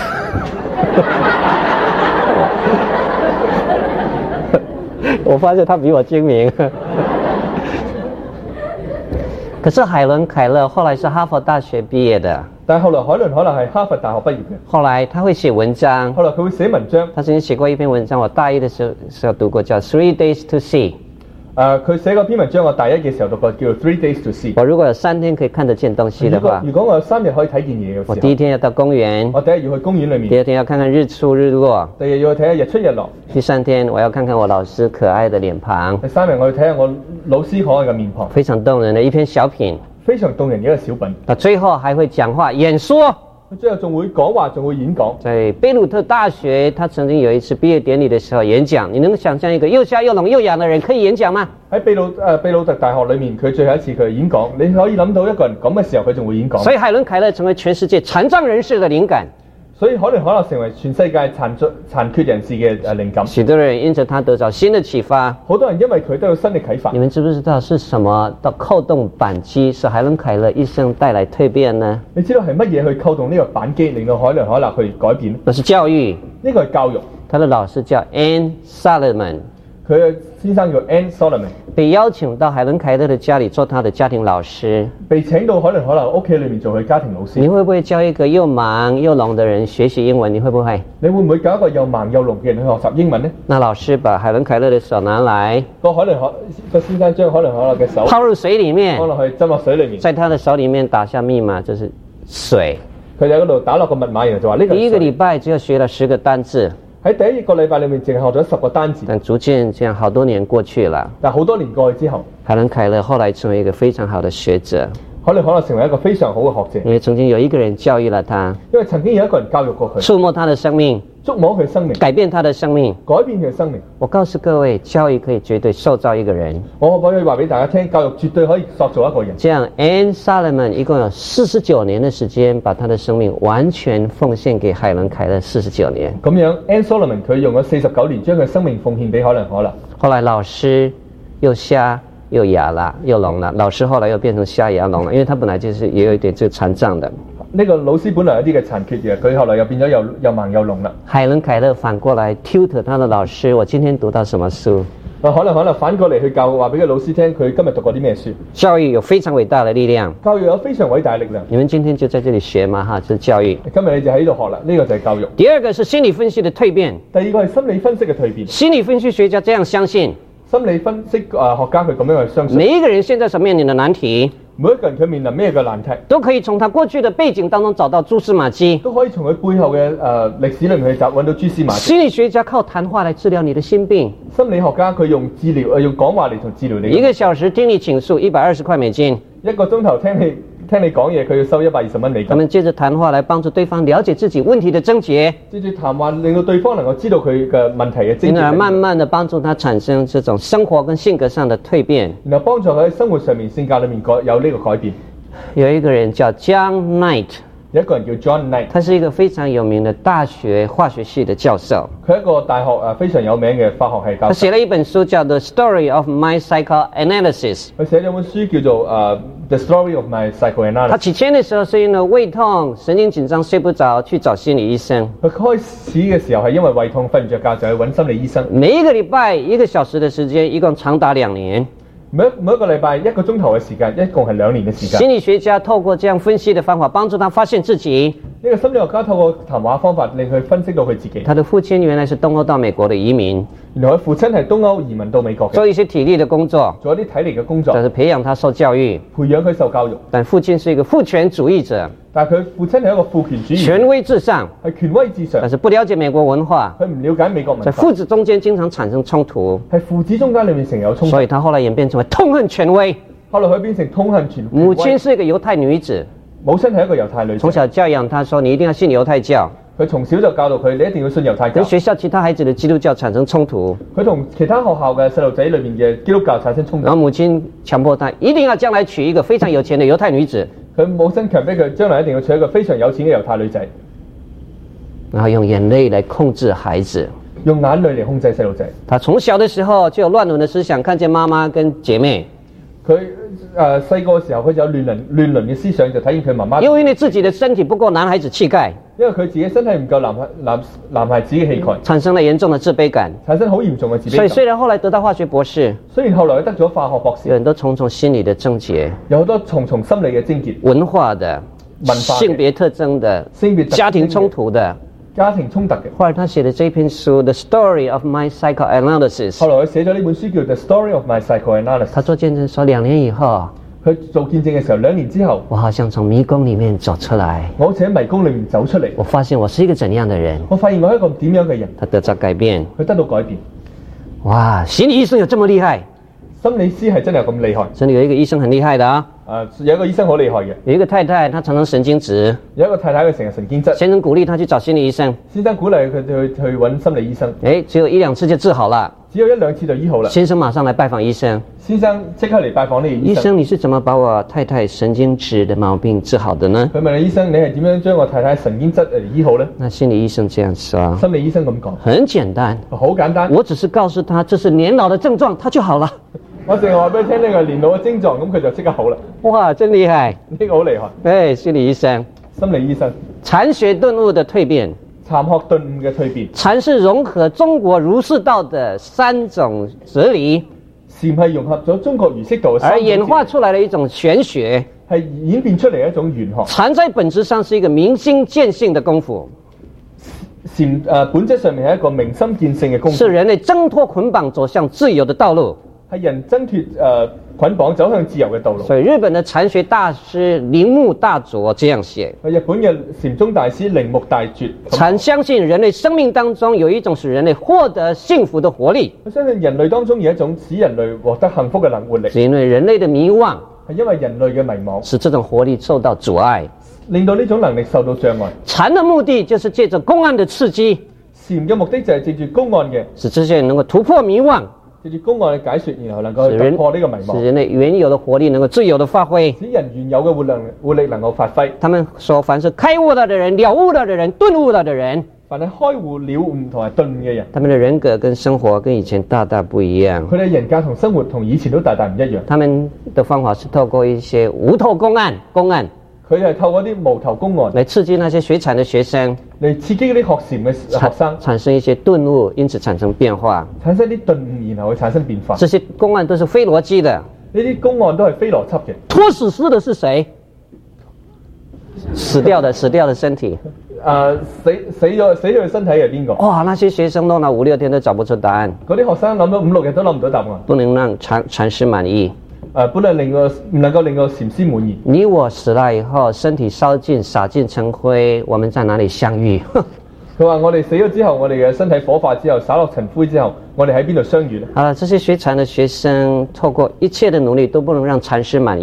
我發現他比我精明。可是海倫凱勒後來是哈佛大學畢業的， 但係後來海倫可能係哈佛大學畢業嘅。 後來他會寫文章， 後來佢會寫文章。 他曾經寫過一篇文章，我大一的時候時候讀過，叫《Three Days to See》。 誒，佢寫過篇文章，我大一嘅時候讀過，叫做《Three Days to See》。 我如果有三天可以看得見東西的話， 如果我有三日可以睇見嘢嘅時候， 我第一天要到公園， 我第一日要去公園裏面， 第二天要看看日出日落， 第二日要去睇下日出日落， 第三天我要看看我老師可愛的臉龐， 第三日我要睇下我老師可愛嘅面龐， 非常動人的一篇小品， 非常動人嘅一個小品。 到最後還會講話演說。 佢最後仲會講話，仲會演講。 在貝魯特大學，他曾經有一次畢業典禮的時候演講。你能想象一個又瞎又聾又啞的人可以演講嗎？ 喺秘魯誒秘魯特大學裏面，佢最後一次佢演講，你可以諗到一個人咁嘅時候，佢仲會演講。 所以海倫凱勒成為全世界殘障人士的靈感。 所以海倫凱勒成為全世界殘障殘缺人士嘅誒靈感。 許多人因着他得到新的啟發。 好多人因為佢都有新嘅啟發。 你們知不知道是什麼到扣動扳機，使海倫凱勒一生帶來蛻變呢？ 你知道係乜嘢去扣動呢個扳機，令到海倫凱勒去改變呢？ 那是教育。 呢個係教育。 他的老師叫 Anne Solomon。 佢嘅先生叫 Anne Solomon， 被邀請到海倫凱勒的家裡做他的家庭老師， 被請到海倫凱勒屋企裏面做佢家庭老師。 你會不會教一個又盲又聾的人學習英文？你會不會？ 你會唔會教一個又盲又聾嘅人去學習英文呢？ 那老師把海倫凱勒的手拿來， 個海倫凱個先生將海倫凱勒嘅手拋入水裡面， 放落去浸落水裡面， 在他的手裡面打下密碼，就是水。 佢喺嗰度打落個密碼，然後就話呢個。 第一個禮拜只有學了十個單字。 喺第一個禮拜裏面，淨係學咗十個單字。 但逐漸這樣好多年過去了， 但好多年過去之後， 海倫凱勒後來成為一個非常好的學者。 海倫凱勒成為一個非常好嘅學者， 因為曾經有一個人教育了他， 因為曾經有一個人教育過佢， 觸摸他的生命， 觸摸佢生命， 改變他的生命， 改變佢嘅生命。 我告訴各位，教育可以絕對塑造一個人。 我可以話俾大家聽，教育絕對可以塑造一個人。 這樣 Anne Solomon 一共有四十九年的時間，把他的生命完全奉獻給海倫凱勒四十九年。 咁樣 Anne Solomon 佢用咗四十九年，將佢生命奉獻俾海倫凱勒。 後來老師又瞎又啞了，又聾了。老師後來又變成瞎啞聾了，因為他本來就是也有一點這個殘障的。 呢個老師本來有啲嘅殘缺嘅，佢後來又變咗又又盲又聾啦。 海倫凱勒反過來 tutor 他的老師，我今天讀到什麼書？ 可能可能反過嚟去教話俾個老師聽，佢今日讀過啲咩書？ 教育有非常偉大的力量。 教育有非常偉大的力量。 你們今天就在這裡學嘛，哈，就是教育。 今日你就喺度學啦，呢個就係教育。 第二個是心理分析的蛻變。 第二個係心理分析嘅蛻變。 心理分析學家這樣相信。 心理分析誒、呃、學家佢咁樣去相信。 每一個人現在所面臨的難題， 每一個人佢面臨咩嘅難題， 都可以從他過去的背景當中找到蛛絲馬跡， 都可以從佢背後嘅誒、呃、歷史裏面去找揾到蛛絲馬跡。 心理學家靠談話來治療你的心病。 心理學家佢用治療誒、呃、用講話嚟同治療你。 一個小時聽你傾訴，一百二十塊美金。 一個鐘頭聽你聽你講嘢，佢要收一百二十蚊美金。 他們借着談話來幫助對方了解自己問題的症結， 借住談話令到對方能夠知道佢嘅問題嘅症因而結， 慢慢的幫助他產生這種生活跟性格上的蛻變。 然後幫助佢喺生活上面、性格裏面改有呢個改變。 有一個人叫 John Knight， 有一個人叫 John Knight， 他是一個非常有名的大學化學系的教授。 佢係一個大學誒非常有名嘅化學系教授。 他寫了一本書叫《The Story of My Psychoanalysis》。 佢寫咗本書叫做誒、uh, The Story of My 他 Psychoanalysis。 起先的時候是因為胃痛、神經緊張、睡不着，去找心理醫生。 佢開始嘅時候係因為胃痛瞓唔着覺，就去揾心理醫生。 每一個禮拜一個小時的時間，一共長達兩年。 每一每一個禮拜一個鐘頭嘅時間，一共係兩年嘅時間。 心理學家透過這樣分析的方法，幫助他發現自己。 呢個心理學家透過談話方法令佢分析到佢自己。 他的父親原來是東歐到美國的移民， 原來佢父親係東歐移民到美國嘅， 做一些體力的工作， 做一啲體力嘅工作， 但是培養他受教育。 培養佢受教育。 但父親是一個父權主義者， 但係佢父親係一個父權主義， 權威至上， 係權威至上但，是不了解美國文化， 佢唔了解美國文化， 在父子中間經常產生衝突， 係父子中間裏面成有衝突所，以他後來演變成為痛恨權威。 後來佢變成痛恨權威。 母親是一個猶太女子， 母親係一個猶太女子， 從小教養他說你一定要信猶太教， 佢從小就教導佢，你一定要信猶太教跟。學校其他孩子的基督教產生衝突， 佢同其他學校嘅細路仔裏面嘅基督教產生衝突然。後母親強迫他一定要將來娶一個非常有錢的猶太女子， 佢母親強迫佢將來一定要娶一個非常有錢嘅猶太女仔， 然後用眼淚來控制孩子。 用眼淚嚟控制細路仔。 他從小的時候就有亂倫的思想，看見媽媽跟姐妹， 佢誒細個嘅時候，佢就有亂倫亂倫嘅思想，就睇見佢媽媽。 因為自己的身體不夠男孩子氣概， 因為佢自己身體唔夠男孩男男孩子嘅氣概， 產生了嚴重的自卑感。 產生好嚴重嘅自卑感。 所以雖然後來得到化學博士， 雖然後來佢得咗化學博士， 有很多重重心理的症結， 有好多重重心理嘅症結， 文化的、 文化嘅性別特徵的、 性別特徵嘅家庭衝突的。 家庭衝突嘅。 後來他寫的這篇書《The Story of My Psychoanalysis》， 後來佢寫咗呢本書叫《The Story of My Psychoanalysis》。 他做見證說，兩年以後， 佢做見證嘅時候，兩年之後， 我好像從迷宮裡面走出來， 我好似喺迷宮裏面走出嚟， 我發現我是一個怎樣的人， 我發現我係一個點樣嘅人， 他得到改變。 佢得到改變。 哇，心理醫生有這麼厲害？ 心理師係真係咁厲害。 真的有一個醫生很厲害的啊， 誒、有一個醫生好厲害嘅， 有一個太太，她常常神經質， 有一個太太佢成日神經質， 先生鼓勵她去找心理醫生， 先生鼓勵佢去去揾心理醫生， 誒，只有一兩次就治好了。 只有一兩次就醫好啦。 先生馬上來拜訪醫生， 先生即刻嚟拜訪呢個醫生。 醫生，你是怎麼把我太太神經質的毛病治好的呢？ 佢問醫生：你係點樣將我太太神經質嚟醫好呢？ 那心理醫生這樣說， 心理醫生咁講， 很簡單， 好簡單。 我只是告訴他這是年老的症狀，他就好了。 我淨係話俾你聽呢個係年老嘅症狀，咁佢就即刻好啦。 哇，真厲害！ 呢個好厲害。 哎，心理醫生， 心理醫生， 禪學頓悟的蛻變， 禪學頓悟嘅蛻變。 禪是融合中國儒釋道的三種哲理， 禪係融合咗中國儒釋道嘅三種哲理， 而演化出來的一種玄學。 係演變出嚟一種玄學。 禪在本質上是一個明心見性的功夫， 禪誒、呃、本質上面係一個明心見性嘅功夫， 是人類掙脫捆綁走向自由的道路。 係人掙脫誒捆綁走向自由嘅道路。 所以日本的禪學大師鈴木大拙這樣寫： 日本嘅禪宗大師鈴木大拙， 禪相信人類生命當中有一種使人類獲得幸福的活力， 我相信人類當中有一種使人類獲得幸福嘅能活力， 是因為人類的迷惘， 係因為人類嘅迷惘， 使這種活力受到阻礙。 令到呢種能力受到障礙。 禪的目的就是借着公案的刺激， 禪嘅目的就係借住公案嘅， 使這些人能夠突破迷惘， 借住公案嘅解說，然後能夠去突破呢個迷惘， 使人類原有的活力能夠自由的發揮。 使人原有嘅活能活力能夠發揮。 他們說，凡是開悟了的人、了悟了的人、頓悟了的人， 凡係開悟了悟同埋頓嘅人， 他們的人格跟生活跟以前大大不一樣。 佢哋人格同生活同以前都大大唔一樣。 他們的方法是透過一些無頭公案、公案佢係透過啲無頭公案來刺激那些學禪的學生， 嚟刺激嗰啲學禪嘅學生， 產生一些頓悟，因此產生變化。 產生啲頓悟，然後會產生變化。 這些公案都是非邏輯的。 呢啲公案都係非邏輯嘅。 拖死屍的是誰？死掉的，死掉的身體。 誒、呃、死死咗死咗嘅身體係邊個？ 哇！那些學生弄了五六天都找不出答案。 嗰啲學生諗咗五六日都諗唔到答案。 不能讓禪禪師滿意。 誒、呃，本來令個唔能夠令個禪師滿意。 你我死了以後，身體燒盡，灑盡成灰，我們在哪裡相遇？ 佢話：我哋死咗之後，我哋嘅身體火化之後，灑落塵灰之後，我哋喺邊度相遇呢？ 好了，這些學禪的學生透過一切的努力，都不能讓禪師滿意。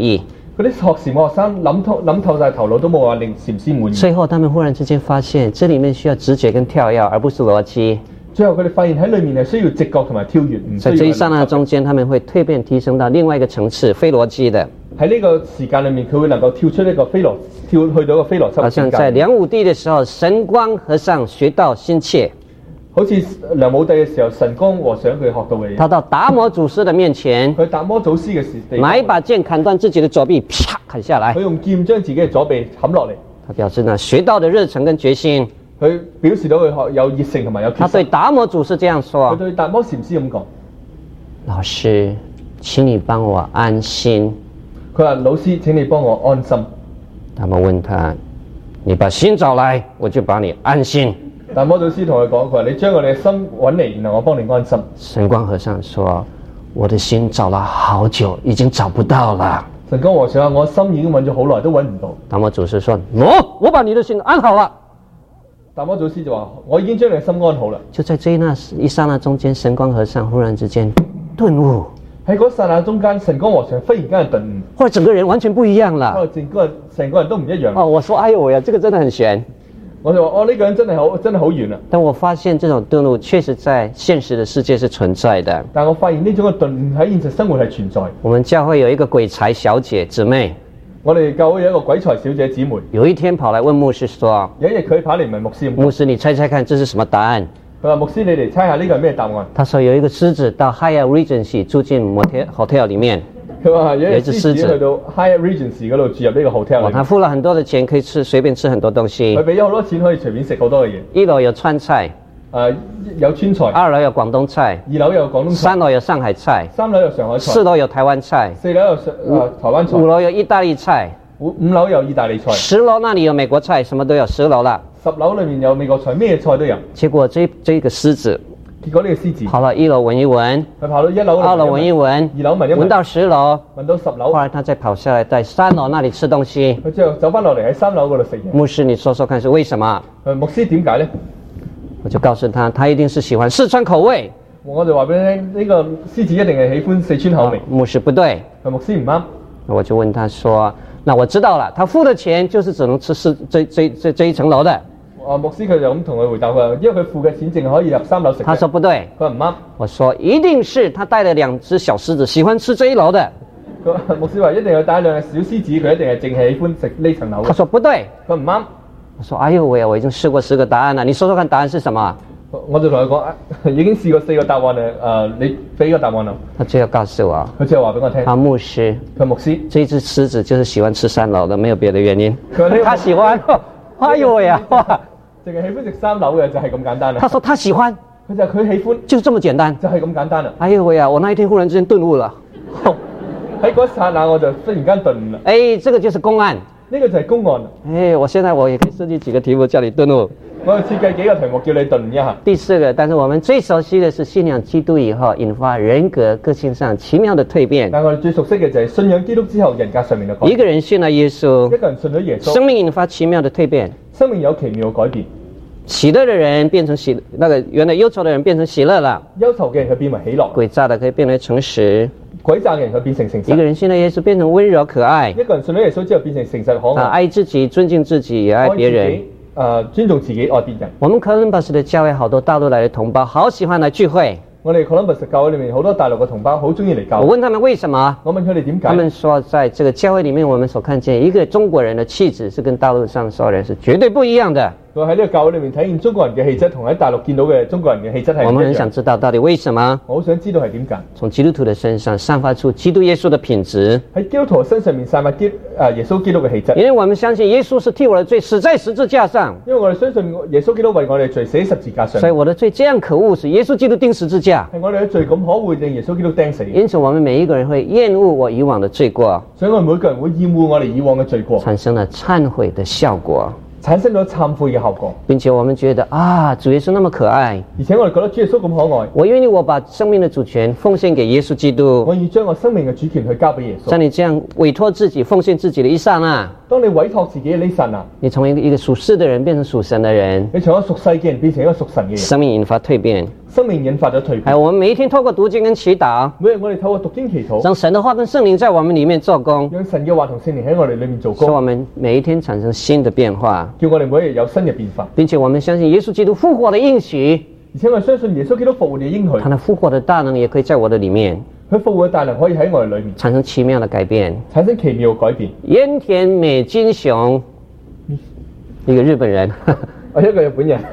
嗰啲學禪學生諗透諗透晒頭腦，都冇話令禪師滿意。 最后他们忽然之间发现，这里面需要直觉跟跳跃，而不是逻辑。 最後佢哋發現喺裏面係需要直覺同埋跳躍，唔需要。 在這一剎那中間，他們會蛻變提升到另外一個層次，非邏輯的。 喺呢個時間裏面，佢會能夠跳出呢個非邏跳去到一個非邏輯。 好像在梁武帝的時候，神光和尚學到心切。 好似梁武帝嘅時候，神光和尚佢學到嘅嘢。 他到達摩祖師的面前， 佢達摩祖師嘅時地， 拿一把劍砍斷自己的左臂，啪砍下來。 佢用劍將自己嘅左臂砍落嚟。 他表示呢，學到的熱忱跟決心。 佢表示到佢學有熱誠同埋有決心。 他對達摩祖師這樣說： 佢對達摩禪師咁講， 老師，請你幫我安心。 佢話：老師，請你幫我安心。 達摩問他：你把心找來，我就把你安心。 達摩祖師同佢講：佢話你將我哋嘅心揾嚟，然後我幫你安心。 神光和尚說：我的心找了好久，已經找不到了。 神光和尚話：我心已經揾咗好耐，都揾唔到。 達摩祖師說：我我把你的心安好了。 達摩祖師就話：我已經將你嘅心安好啦。 就在這一那一剎那中間，神光和尚忽然之間頓悟。 喺嗰剎那中間，神光和尚忽然間頓悟， 或者整個人完全不一樣了。 哦，整個人成個人都唔一樣。 哦，我說：哎呦喂呀，這個真的很玄。 我就話：哦，呢個人真係好，真係好遠啊！ 但我發現這種頓悟確實在現實的世界是存在的。 但我發現呢種嘅頓悟喺現實生活係存在。 我們教會有一個鬼才小姐姊妹， 我哋教會有一個鬼才小姐姊妹， 有一天跑來問牧師說： 有一日佢跑嚟問牧師， 牧師你猜猜看這是什麼答案？ 佢話：牧師你嚟猜下呢個係咩答案？ 他說有一個獅子到 Hyatt Regency 住進 motel hotel 裡面。 佢話有一隻獅子去到 Hyatt Regency 嗰度住入呢個 hotel 裏。 他付了很多的錢，可以吃隨便吃很多東西。 佢俾咗好多錢可以隨便食好多嘅嘢。 一樓有川菜， 誒、呃、有川菜。 二樓有廣東菜， 二樓有廣東菜。 三樓有上海菜， 三樓有上海菜。 四樓有台灣菜， 四樓有上誒、呃、台灣菜。 五樓有意大利菜， 五五樓有意大利菜。 十樓那裡有美國菜，什麼都有。十樓啦， 十樓裏面有美國菜，咩菜都有。 結果這這個獅子。 結果呢個獅子跑到一樓聞一聞， 佢跑到一樓， 二樓聞一聞， 二樓聞一聞， 聞到十樓， 聞到十樓， 後來他再跑下來，在三樓那裡吃東西。 佢之後走翻落嚟喺三樓嗰度食嘢。 牧師，你說說看是為什麼？ 誒，牧師點解咧？ 我就告訴他，他一定是喜歡四川口味。 我就話俾你聽，呢個獅子一定係喜歡四川口味。 啊、牧師不對， 牧師唔啱。 我就問他說：那我知道了，他付的錢就是只能吃四這這這這一層樓的。 啊，牧師佢就咁同佢回答佢，因為佢付嘅錢淨係可以入三樓食。 他說不對， 佢話唔啱。 我說一定是他帶了兩隻小獅子，喜歡吃這一樓的。 佢牧師話一定要帶兩隻小獅子，佢一定係淨係喜歡食呢層樓。 他說不對， 佢唔啱。 我說哎呦喂，我已經試過十個答案了，你說說看答案是什麼？ 我就同佢講，已經試過四個答案啦，誒、呃，你俾個答案啦。 他最後告訴我， 佢最後話俾我聽。 他牧師， 佢牧師， 這隻獅子就是喜歡吃三樓的，沒有別的原因。 佢他喜歡，哎呦喂呀！ 淨係喜歡食三樓嘅就係咁簡單啦。 他說他喜歡， 佢就係佢喜歡， 就這麼簡單， 就係咁簡單啦。 哎呦喂呀！我那一天忽然之間頓悟了， 喺嗰一剎那我就忽然間頓悟啦。 哎，這個就是公案， 呢個就係公案。 哎，我現在我也可以設計幾個題目叫你頓悟。 我設計幾個題目叫你頓悟一下。 第四個，但是我們最熟悉的是信仰基督以後引發人格個性上奇妙的蛻變。 但我哋最熟悉嘅就係信仰基督之後人格上面嘅改變。 一個人信了耶穌， 一個人信咗耶穌， 生命引發奇妙的蛻變， 生命有奇妙嘅改變。 喜樂的人變成喜，那個原來憂愁的人變成喜樂了。 憂愁嘅人佢變為喜樂， 詭詐的可以變為誠實， 詭詐嘅人佢變成誠實。 一個人信了耶穌變成溫柔可愛， 一個人信咗耶穌之後變成誠實可愛， 啊，愛自己、尊敬自己，也愛別人。 誒、呃，尊重自己，愛別人。 我們 Columbus 的教會好多大陸來的同胞，好喜歡來聚會。 我哋 Columbus 教會裏面好多大陸嘅同胞好中意嚟教會。 我問他們為什麼？ 我問佢哋點解？ 他們說，在這個教會裏面，我們所看見一個中國人的氣質，是跟大陸上所有人是絕對不一樣的。 我喺呢個教會裏面體現中國人嘅氣質，同喺大陸見到嘅中國人嘅氣質係唔一樣。 我們很想知道到底為什麼？ 我好想知道係點解？ 從基督徒的身上散發出基督耶穌的品質。 喺基督徒身上面散發基誒耶穌基督嘅氣質。 因為我們相信耶穌是替我的罪死在十字架上。 因為我哋相信耶穌基督為我哋罪死喺十字架上。 所以我的罪這樣可惡，是耶穌基督釘十字架。 係我哋嘅罪咁可惡，令耶穌基督釘死。 因此，我們每一個人會厭惡我以往的罪過。 所以我哋每個人會厭惡我哋以往嘅罪過， 產生了懺悔的效果。 產生咗懺悔嘅效果， 並且我們覺得啊，主耶穌那麼可愛， 而且我哋覺得主耶穌咁可愛， 我願意我把生命的主權奉獻給耶穌基督， 我願意將我生命嘅主權去交俾耶穌。 在你這樣委託自己、奉獻自己的一剎那， 當你委託自己俾神啊， 你從一個一個屬世的人變成屬神的人， 你從一個屬世嘅人變成一個屬神嘅人， 生命引發蛻變。 生命引發咗蛻變。 哎，我們每一天透過讀經跟祈禱， 每日我哋透過讀經祈禱， 讓神的話跟聖靈在我們裡面做工， 讓神嘅話同聖靈喺我哋裏面做使我工， 們每一天產生新的變化， 叫我哋每一日有新嘅變化。 並且我們相信耶穌基督復活的應許， 而且我哋相信耶穌基督復活嘅應許， 他的復活的大能也可以在我的裡面佢復活嘅大能可以喺我哋裏面產生奇妙的改變。 產生奇妙嘅改變。 鹽田美津雄，一個日本人， 我一個日本人，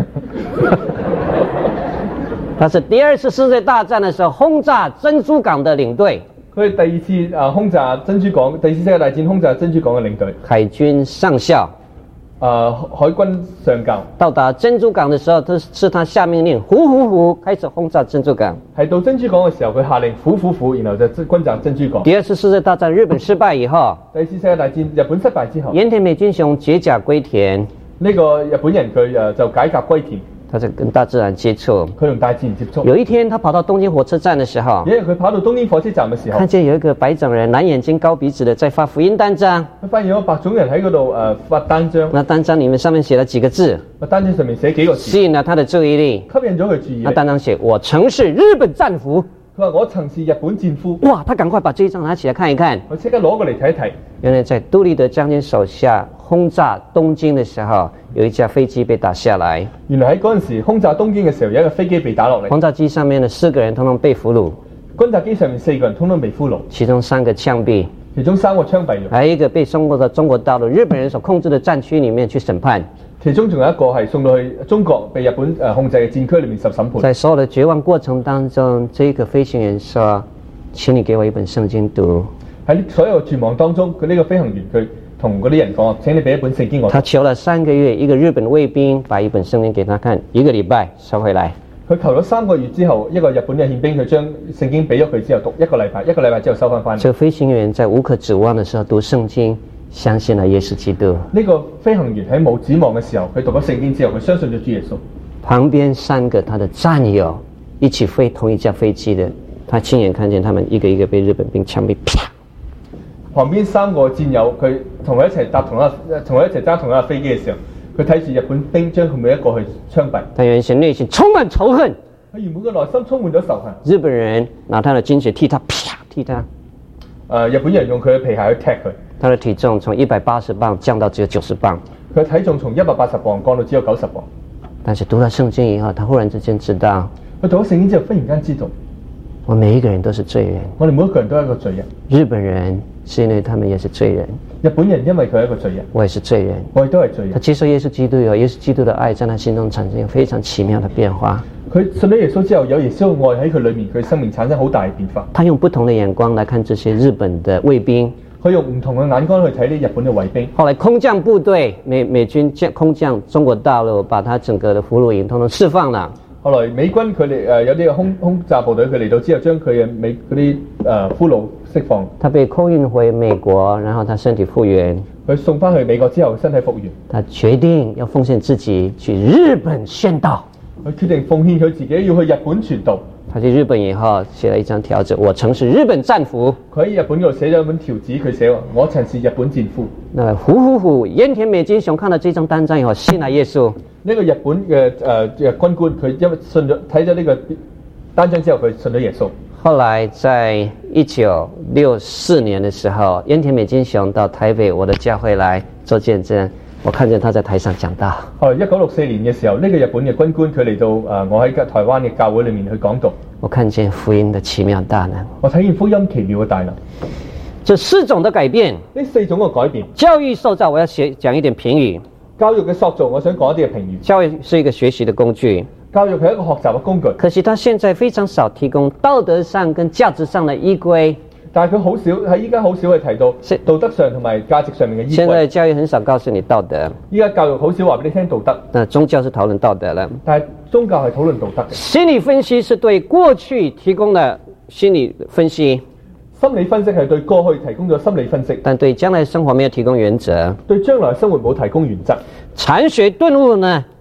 他是第二次世界大戰的時候轟炸珍珠港的領隊， 佢係第二次啊轟炸珍珠港，第二次世界大戰轟炸珍珠港嘅領隊， 海軍上校。 啊海軍上校。 到達珍珠港的時候，他是他下命令，呼呼呼開始轟炸珍珠港。 係到珍珠港嘅時候，佢下令虎虎虎，然後就轟炸珍珠港。 第二次世界大戰日本失敗以後， 第二次世界大戰日本失敗之後， 鹽田美津雄解甲歸田， 呢個日本人佢誒就解甲歸田， 他在跟大自然接觸。 佢同大自然接觸。 有一天，他跑到東京火車站的時候， 有一日佢跑到東京火車站嘅時候， 看見有一個白種人，藍眼睛、高鼻子的在發福音單張。 佢發現有個白種人喺嗰度誒發單張， 那單張裡面上面寫了幾個字， 個單張上面寫幾個字， 吸引了他的注意力。 吸引咗佢注意力。 那單張寫：我曾是日本戰俘。 佢話我曾是日本戰俘。 哇！他趕快把這一張拿起來看一看。 我即刻攞過嚟睇一睇。 原來在杜立德將軍手下轟炸東京的時候，有一架飛機被打下來。 原來喺嗰陣時轟炸東京嘅時候，有一個飛機被打落嚟。 轟炸機上面的四個人通通被俘虜， 轟炸機上面四個人通通被俘虜， 其中三個槍斃， 其中三個槍斃咗， 還有一個被送過到中國大陸日本人所控制的戰區裡面去審判。 其中仲有一個係送到去中國被日本誒控制嘅戰區裏面受審判。 在所有的絕望過程當中，這個飛行員說：請你給我一本聖經讀。 喺所有絕望當中，佢呢個飛行員佢同嗰啲人講：請你俾一本聖經我。 他求了三個月，一個日本衛兵把一本聖經給他看，一個禮拜收回來。 佢求咗三個月之後，一個日本嘅憲兵佢將聖經俾咗佢之後讀一個禮拜，一個禮拜之後收翻翻。 這個飛行員在無可指望的時候讀聖經，相信了耶穌基督。 呢個飛行員喺冇指望嘅時候，佢讀咗聖經之後，佢相信咗主耶穌。 旁邊三個他的戰友一起飛同一架飛機的，他親眼看見他們一個一個被日本兵槍斃，啪！ 旁邊三個戰友佢同佢一齊搭同一同佢一齊揸同一架飛機嘅時候，佢睇住日本兵將佢每一個去槍斃。 他原先內心充滿仇恨， 佢原本嘅內心充滿咗仇恨。 日本人拿他的金血踢他，啪踢他。 誒，日本人用佢嘅皮鞋去踢佢。 他的體重從一百八十磅降到只有九十磅。 佢體重從一百八十磅降到只有九十磅。 但是讀了聖經以後，他忽然之間知道， 佢讀咗聖經之後，忽然間知道， 我每一個人都是罪人。 我哋每一個人都係一個罪人。 日本人是因為他們也是罪人。 日本人因為佢係一個罪人， 我也是罪人。 我哋都係罪人。 他接受耶穌基督以後，耶穌基督的愛在他心中產生非常奇妙的變化。 佢信咗耶穌之後，有耶穌嘅愛喺佢裏面，佢生命產生好大嘅變化。 他用不同的眼光來看這些日本的衛兵。 佢用唔同嘅眼光去睇呢日本嘅衛兵。 後來空降部隊美美軍降空降中國大陸，把他整個的俘虜營統統釋放了。 後來美軍佢哋誒有啲空空炸部隊，佢嚟到之後將佢嘅美嗰啲誒俘虜釋放。 他被空運回美國，然後他身體復原。 佢送翻去美國之後，身體復原。 他決定要奉獻自己去日本宣道。 佢決定奉獻佢自己要去日本傳道。 他去日本以後寫了一張條子：我曾是日本戰俘。 佢喺日本嗰度寫咗一本條子，佢寫話：我曾是日本戰俘。 那虎虎虎鹽田美津雄看到這張單張以後，信了耶穌。 呢個日本嘅誒嘅軍官，佢因為信咗睇咗呢個單張之後，佢信咗耶穌。 後來在一九六四年的時候，鹽田美津雄到台北我的教會來做見證。我看見他在台上講道。 後來一九六四年嘅時候，呢、這個日本嘅軍官佢嚟到誒、呃，我喺台灣嘅教會裏面去講道。 我看見福音的奇妙大能。 我睇見福音奇妙嘅大能。 這四種的改變， 呢四種嘅改變。 教育塑造，我要寫講一點評語。 教育嘅塑造，我想講一啲嘅評語。 教育是一個學習的工具。 教育係一個學習嘅工具。 可惜他現在非常少提供道德上跟價值上的依歸。 但係佢好少喺依家好少去提到道德上同埋價值上面嘅依歸。 現在教育很少告訴你道德。 依家教育好少話俾你聽道德。 那宗教是討論道德了。 但係宗教係討論道德嘅。 心理分析是對過去提供的心理分析。 心理分析係對過去提供咗心理分析， 但對將來生活沒有提供原則。 對將來生活冇提供原則。 禪學頓悟呢？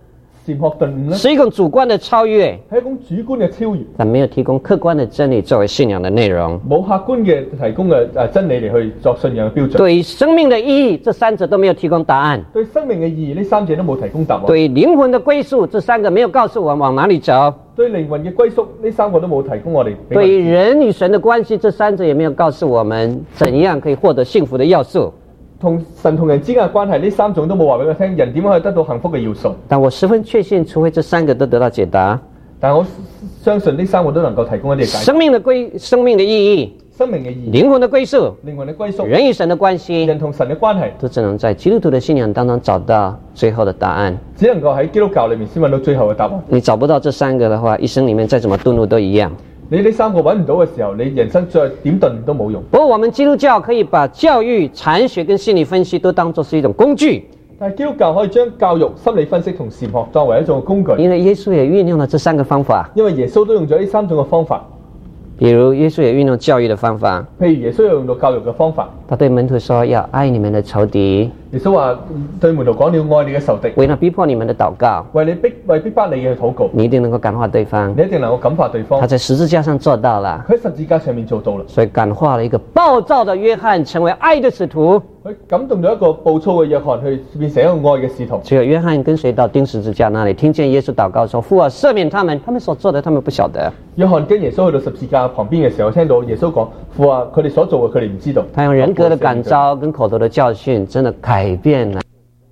禪學頓悟咧， 是一種主觀的超越， 係一種主觀嘅超越， 但沒有提供客觀的真理作為信仰的內容。 冇客觀嘅提供嘅誒真理嚟去作信仰嘅標準。 對生命的意義，這三者都沒有提供答案。 對生命嘅意義，呢三者都冇提供答案。 對靈魂的歸宿，這三個沒有告訴我們往哪裡走。 對靈魂嘅歸宿，呢三個都冇提供我哋。 對人與神的關係，這三者也沒有告訴我們怎樣可以獲得幸福的要素。 同神同人之間嘅關係，呢三種都冇話俾我聽，人點樣可以得到幸福嘅要素。 但我十分確信，除非這三個都得到解答， 但我相信呢三個都能夠提供一啲解答。 生命的歸，生命的意義， 生命嘅意義， 靈魂的歸宿， 靈魂嘅歸宿， 人與神的關係， 人同神嘅關係， 都只能在基督徒的信仰當中找到最後的答案。 只能夠喺基督教裏面先揾到最後嘅答案。 你找不到這三個的話，一生裡面再怎麼頓悟都一樣。 你呢三個揾唔到嘅時候，你人生再點頓都冇用。 不過我們基督教可以把教育、禪學跟心理分析都當作是一種工具。 但係基督教可以將教育、心理分析同禪學作為一種工具。 因為耶穌也運用了這三個方法。 因為耶穌都用咗呢三種嘅方法。 比如耶穌也運用教育的方法。 譬如耶穌有用到教育嘅方法。 他對門徒說：要愛你們的仇敵。 耶穌話對門徒講：你要愛你嘅仇敵。 為了逼迫你們的禱告。 為你逼為逼迫你嘅禱告。 你一定能夠感化對方。 你一定能夠感化對方。 他在十字架上做到了。 佢喺十字架上面做到啦。 所以感化了一個暴躁的約翰，成為愛的使徒。 佢感動咗一個暴躁嘅約翰，去變成一個愛嘅使徒。 只有約翰跟隨到釘十字架那裡，聽見耶穌禱告說：父啊，赦免他們，他們所做的，他們不曉得。 約翰跟耶穌去到十字架旁邊嘅時候，聽到耶穌講：父啊，佢哋所做嘅，佢哋唔知道。 他用人格的感召跟口頭的教訓，真的改變了。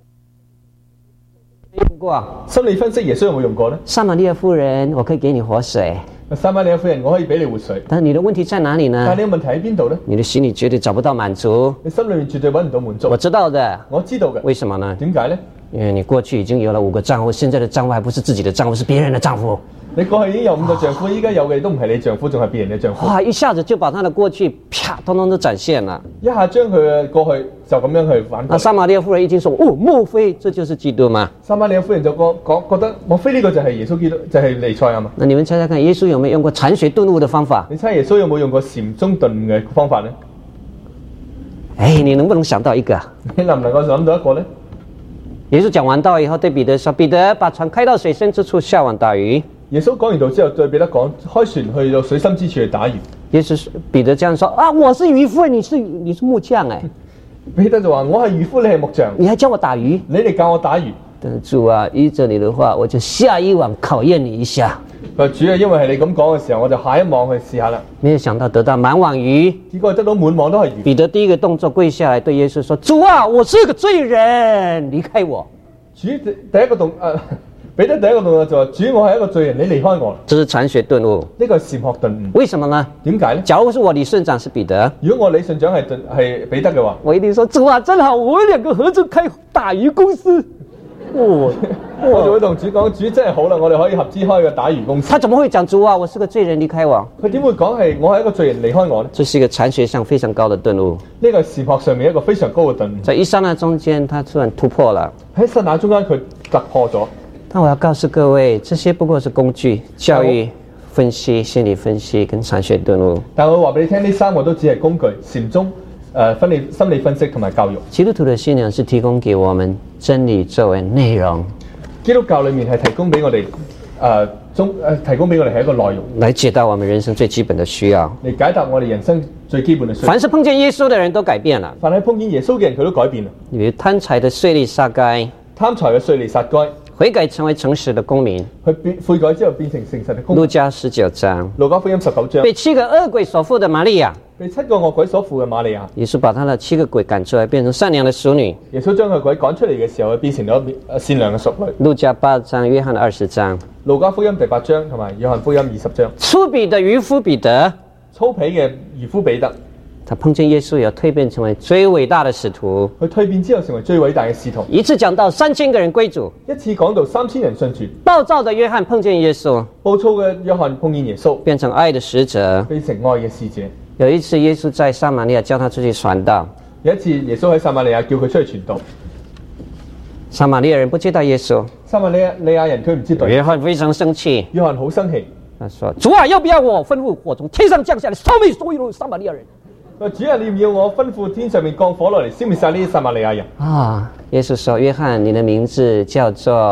用過心理分析，耶穌有冇用過呢？ 撒瑪利亞婦人，我可以給你活水。 撒瑪利亞婦人，我可以俾你活水。 但你的問題在哪裡呢？ 但你嘅問題喺邊度呢？ 你的心裡絕對找不到滿足。 你心裏面絕對揾唔到滿足。 我知道的， 我知道嘅。 為什麼呢？ 點解呢？ 因為你過去已經有了五個丈夫，現在的丈夫還不是自己的丈夫，是別人的丈夫。 你過去已經有五個丈夫，依家有嘅都唔係你丈夫，仲係別人嘅丈夫。 哇！一下子就把他的過去啪，通通都展現了。 一下將佢嘅過去就咁樣去反。 那撒瑪利亞婦人一聽說：哦，莫非這就是基督嗎？ 撒瑪利亞婦人就講講覺得，莫非呢個就係耶穌基督，就係彌賽亞嘛？ 那你們猜猜看，耶穌有沒有用過禪學頓悟的方法？ 你猜耶穌有冇用過禪宗頓悟嘅方法呢？ 哎，你能不能想到一個？ 你能唔能夠諗到一個呢？ 耶穌講完道以後，對彼得說：彼得，把船開到水深之處，下網打魚。 耶穌講完道之後，對彼得講：開船去到水深之處去打魚。 耶穌彼得這樣說：啊，我是漁夫，你是你是木匠哎。 彼得就話：我係漁夫，你係木匠， 你還教我打魚？ 你嚟教我打魚。 但是主啊，依着你的話，我就下一網考驗你一下。 佢話主啊，因為係你咁講嘅時候，我就下一網去試下啦。 沒有想到得到滿網魚， 結果得到滿網都係魚。 彼得第一個動作跪下來對耶穌說：主啊，我是個罪人，離開我。 主第一個動誒。呃彼得第一個動作就話：主，我係一個罪人，你離開我。 這是禪學頓悟。 呢個係禪學頓悟。為什麼呢？ 點解呢？ 假如是我李順長是彼得， 如果我李順長係係彼得嘅話， 我一定說：主啊，真好，我們兩個合作開打魚公司。哦， 我就會同主講：主真係好啦，我哋可以合資開個打魚公司。 他怎麼會講：主啊，我是個罪人，離開我？ 佢點會講係我係一個罪人離開我呢？ 這是一個禪學上非常高的頓悟。 呢個係禪學上面一個非常高嘅頓悟。 在一剎那中間，他突然突破了。 喺剎那中間，佢突破咗。 但我要告訴各位，這些不過是工具，教育、分析、心理分析跟禪學頓悟。 但我話俾你聽，呢三個都只係工具，禪宗、誒分理、心理分析同埋教育。 基督徒的信仰是提供給我們真理作為內容。 基督教裏面係提供俾我哋誒中誒提供俾我哋係一個內容， 來解答我們人生最基本的需要， 嚟解答我哋人生最基本嘅需要。 凡是碰見耶穌的人都改變了， 凡係碰見耶穌嘅人，佢都改變啦。 比如貪財的稅吏撒該， 貪財嘅稅吏撒該。 悔改成為誠實的公民， 佢變悔改之後變成誠實的公民。 路加十九章， 路加福音十九章， 被七個惡鬼所附的瑪利亞， 被七個惡鬼所附嘅瑪利亞， 耶穌把他的七個鬼趕出來，變成善良的淑女。 耶穌將佢鬼趕出嚟嘅時候，佢變成咗善良嘅淑女。 路加八章、約翰二十章， 路加福音第八章同埋約翰福音二十章。 粗鄙的漁夫彼得， 粗鄙嘅漁夫彼得。 他碰見耶穌，也蛻變成為最偉大的使徒。 佢蛻變之後，成為最偉大嘅使徒。 一次講到三千個人歸主， 一次講到三千人信主。 暴躁的約翰碰見耶穌， 暴躁嘅約翰碰見耶穌， 變成愛的使者， 變成愛嘅使者。 有一次，耶穌在撒瑪利亞叫他出去傳道。 有一次，耶穌喺撒瑪利亞叫佢出去傳道。 撒瑪利亞人不接待耶穌。 撒瑪利亞利亞人佢唔知道。 約翰非常生氣。 約翰好生氣。 他說：主啊，要不要我吩咐火從天上降下來，燒滅所有撒瑪利亞人？ 主啊，你要唔要我吩咐天上面降火落嚟，消滅晒呢啲撒瑪利亞人？ 啊！耶穌說：約翰，你的名字叫做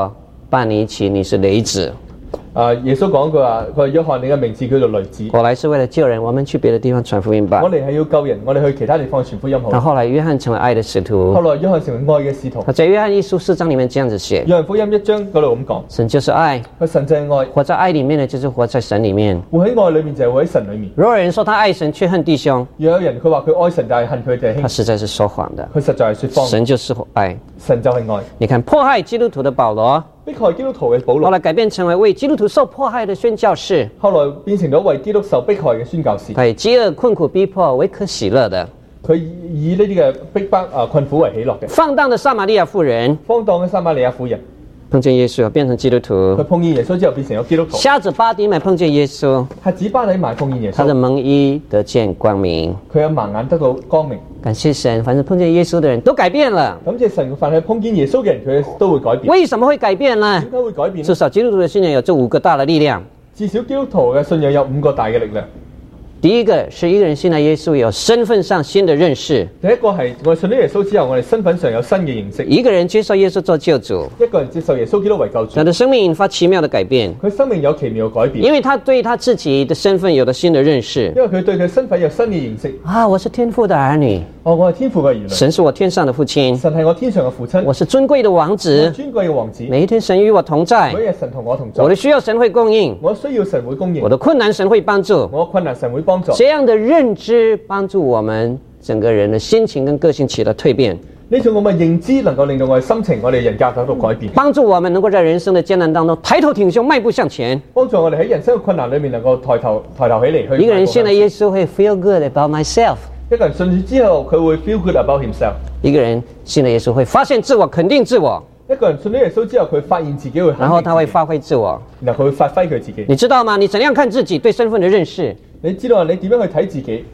但尼奇，你是雷子。 啊！耶穌講佢話：佢話約翰，你嘅名字叫做雷子。 我來是為了救人，我們去別的地方傳福音吧。 我哋係要救人，我哋去其他地方傳福音好。 但後來約翰成為愛的使徒。 後來約翰成為愛嘅使徒。 他在約翰一書四章裡面這樣子寫： 約翰福音一章嗰度咁講， 神就是愛， 佢神就係愛， 活在愛裡面呢，就是活在神裡面。 活喺愛裏面就係活喺神裏面。 若有人說他愛神卻恨弟兄， 若有人佢話佢愛神但係恨佢弟兄， 他實在是說謊的。 佢實在係說謊。 神就是愛， 神就係愛。 你看迫害基督徒的保羅， 迫害基督徒嘅保羅， 後來改變成為為基督徒受迫害的宣教士， 後來變成咗為基督受迫害嘅宣教士。 他以飢餓困苦逼迫為可喜樂的， 佢以呢啲嘅逼迫啊困苦為喜樂嘅。 放蕩的撒瑪利亞婦人， 放蕩嘅撒瑪利亞婦人， 碰見耶穌變成基督徒。 佢碰見耶穌之後變成咗基督徒。 瞎子巴底買碰見耶穌， 瞎子巴底買碰見耶穌， 他的蒙衣得見光明。 佢有盲眼得到光明。 感謝神，凡是碰見耶穌的人都改變了。 感謝神，凡係碰見耶穌嘅人，佢都會改變。 為什麼會改變呢？ 點解會改變？ 至少基督徒的信仰有這五個大的力量。 至少基督徒嘅信仰有五個大嘅力量。 第一個是一個人信賴耶穌，有身份上新的認識。 第一個係我哋信咗耶穌之後，我哋身份上有新嘅認識。 一個人接受耶穌做救主， 一個人接受耶穌基督為救主， 他的生命引發奇妙的改變。 佢生命有奇妙嘅改變， 因為他對他自己的身份有了新的認識。 因為佢對佢身份有新嘅認識。 啊，我是天父的兒女。 哦，我係天父嘅兒女。 神是我天上的父親。 神係我天上嘅父親。 我是尊貴的王子。 尊貴嘅王子。 每一天神與我同在。 每日神同我同在。 我的需要神會供應。 我需要神會供應。 我的困難神會幫助。 我困難神會幫助。 這樣的認知幫助我們整個人的心情跟個性起了蛻變。 呢種咁嘅認知能夠令到我哋心情、我哋人格得到改變， 幫助我們能夠在人生的艱難當中抬頭挺胸、邁步向前。 幫助我哋喺人生嘅困難裏面能夠抬頭抬頭起嚟去。 一個人信了耶穌會 feel good about myself。 一個人信主之後，佢會 feel good about himself。 一個人信了耶穌會發現自我、肯定自我。 一個人信咗耶穌之後，佢發現自己會肯定自己， 然後他會發揮自我， 然後佢會發揮佢自己。 你知道嗎？你怎樣看自己對身份的認識？ 你知道你點樣去睇自己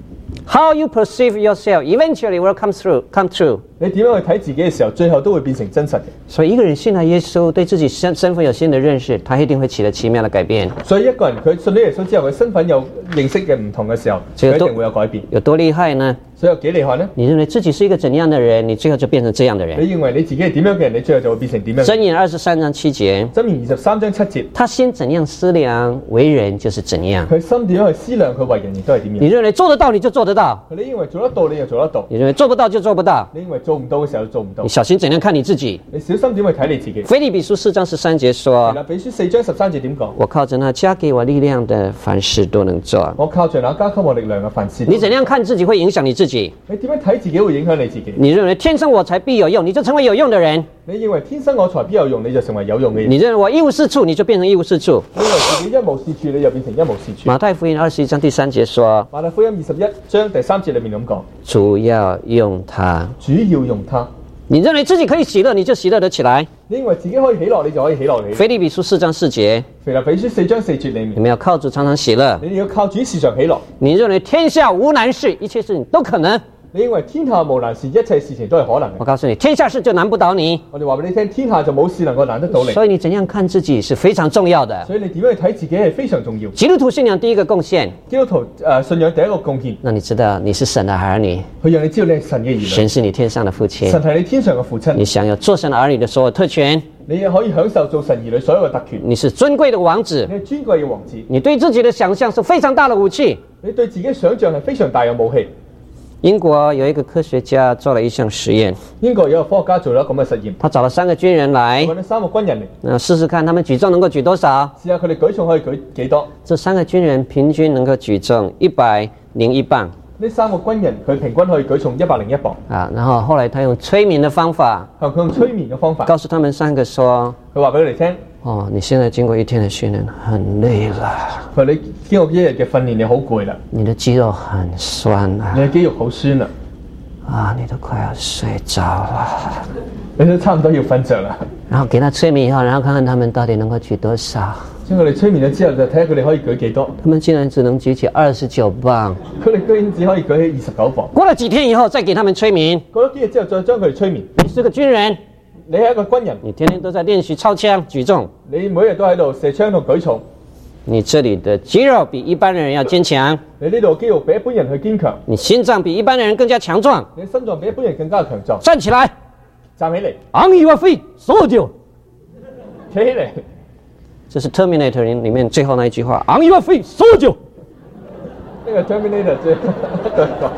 ？How you perceive yourself eventually will come through, come true。 你點樣去睇自己嘅時候，最後都會變成真實嘅。 所以一個人信了耶穌，對自己身身份有新的認識，他一定會起了奇妙的改變。 所以一個人佢信咗耶穌之後，佢身份有認識嘅唔同嘅時候，佢一定會有改變。 有多厲害呢？ 所以有幾厲害呢？ 你認為自己是一個怎樣的人，你最後就變成這樣的人。 你認為你自己係點樣嘅人，你最後就會變成點樣。 箴言二十三章七節。 箴言二十三章七節。他心怎樣思量，為人就是怎樣。 佢心點樣去思量，佢為人亦都係點樣。 你認為做得到你就做得到。 你認為做得到你就做得到。 你認為做不到就做不到。 你認為做唔到嘅時候就做唔到。 你小心怎樣看你自己。 你小心點去睇你自己。 腓立比書四章十三節說。 腓立比書四章十三節點講？ 我靠着那加給我力量的，凡事都能做。 我靠着那加給我力量嘅凡事。 你怎樣看自己會影響你自己？ 你點樣睇自己會影響你自己？ 你認為天生我材必有用，你就成為有用的人。 你認為天生我材必有用，你就成為有用嘅人。 你認為我一無是處，你就變成一無是處。 你認為自己一無是處，你就變成一無是處。 馬太福音二十一章第三節說。 馬太福音二十一章第三節裏面咁講。 主要用它。 主要用它。 你認為自己可以喜樂，你就喜樂得起來。 你認為自己可以喜樂，你就可以喜樂起。 腓立比書四章四節。 腓立比書四章四節裏面。 你們要靠主常常喜樂。 你哋要靠主時常喜樂。 你認為天下無難事，一切事情都可能。 你認為天下無難事，一切事情都係可能嘅。 我告訴你，天下事就難不倒你。 我哋話俾你聽，天下就冇事能夠難得到你。 所以你怎樣看自己是非常重要的。 所以你點樣去睇自己係非常重要。 基督徒信仰第一個貢獻。 基督徒誒、呃、信仰第一個貢獻。 那你知道你是神的兒女。 佢讓你知道你係神嘅兒女。 神是你天上的父親。 神係你天上嘅父親。 你享有做神兒女的所有特權。 你也可以享受做神兒女所有嘅特權。 你是尊貴的王子。 你係尊貴嘅王子。 你對自己的想象是非常大的武器。 你對自己想象係非常大嘅武器。 英國有一個科學家做了一項實驗。 英國有個科學家做咗咁嘅實驗。 他找了三個軍人來。 揾咗三個軍人嚟。 那試試看他們舉重能夠舉多少？ 試下佢哋舉重可以舉幾多？這三個軍人平均能夠舉重一百零一磅。 呢三個軍人佢平均可以舉重一百零一磅。 啊，然後後來他用催眠的方法。 佢用催眠嘅方法。 告訴他們三個說。 佢話俾佢哋聽。 哦，你現在經過一天的訓練，很累了。 佢話你經過一日嘅訓練，你好攰啦。 你的肌肉很酸啊。 你嘅肌肉好酸啦。 啊，你都快要睡着了。 你都差唔多要瞓着啦。 然後給他催眠以後，然後看看他們到底能夠舉多少。 將佢哋催眠咗之後，就睇下佢哋可以舉幾多。 他們竟然只能舉起二十九磅。 佢哋居然只可以舉起二十九磅。 過了幾天以後，再給他們催眠。 過咗幾日之後，再將佢哋催眠。 你是個軍人， 你係一個軍人， 你天天都在練習操槍舉重， 你每日都喺度射槍同舉重。 你這裡的肌肉比一般人要堅強。 你呢度肌肉比一般人去堅強。 你心臟比一般人更加強壯。 你心臟比一般人更加強壯。 站起來， 站起嚟， 昂起我飛，所有企起嚟。 这是 Terminator 里面最后那一句话 ，On your feet, soldier。 呢個 Terminator 最對講。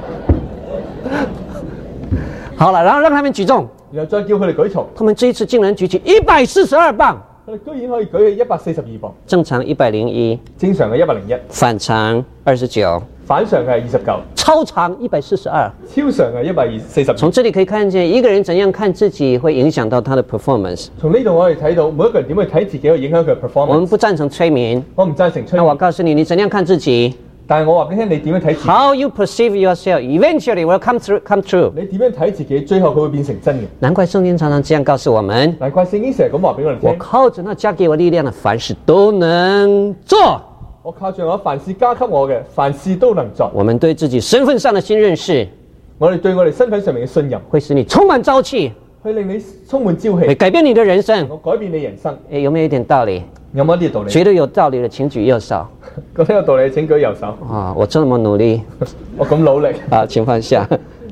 好了，然后让他们举重， 然後再叫佢哋舉重， 他们这一次竟然举起一百四十二磅， 佢哋居然可以舉起一百四十二磅， 正常一百零一， 正常嘅一百零一， 反常二十九， 反常嘅係二十九， 超常一百四十二。 超常嘅一百四十。 从这里可以看见，一个人怎样看自己，會影響到他的 performance。 從呢度我哋睇到每一個人點去睇自己，會影響佢嘅 performance。 我們不贊成催眠， 我唔贊成催那我眠， 告訴你，你怎樣看自己但係我話俾你聽，你點樣睇自己？ ？How you perceive yourself eventually will come through, come true。 你點樣睇自己，最後佢會變成真嘅。 難怪聖經常常這樣告訴我們： 難怪聖經成日咁話俾我哋我聽。 靠着那加給我力量的，凡事都能做。 我靠住我凡事加給我嘅，凡事都能做。 我們對自己身份上的新認識， 我哋對我哋身份上面嘅信任， 會使你充滿朝氣， 去令你充滿朝會氣， 改變你的人生。 我改變你人生。 誒，有沒有一點道理？ 有冇一啲道理？ 覺得有道理的，請舉右手。 覺得有道理請舉右手。 啊，我這麼努力。 我咁努力。 好，情況下，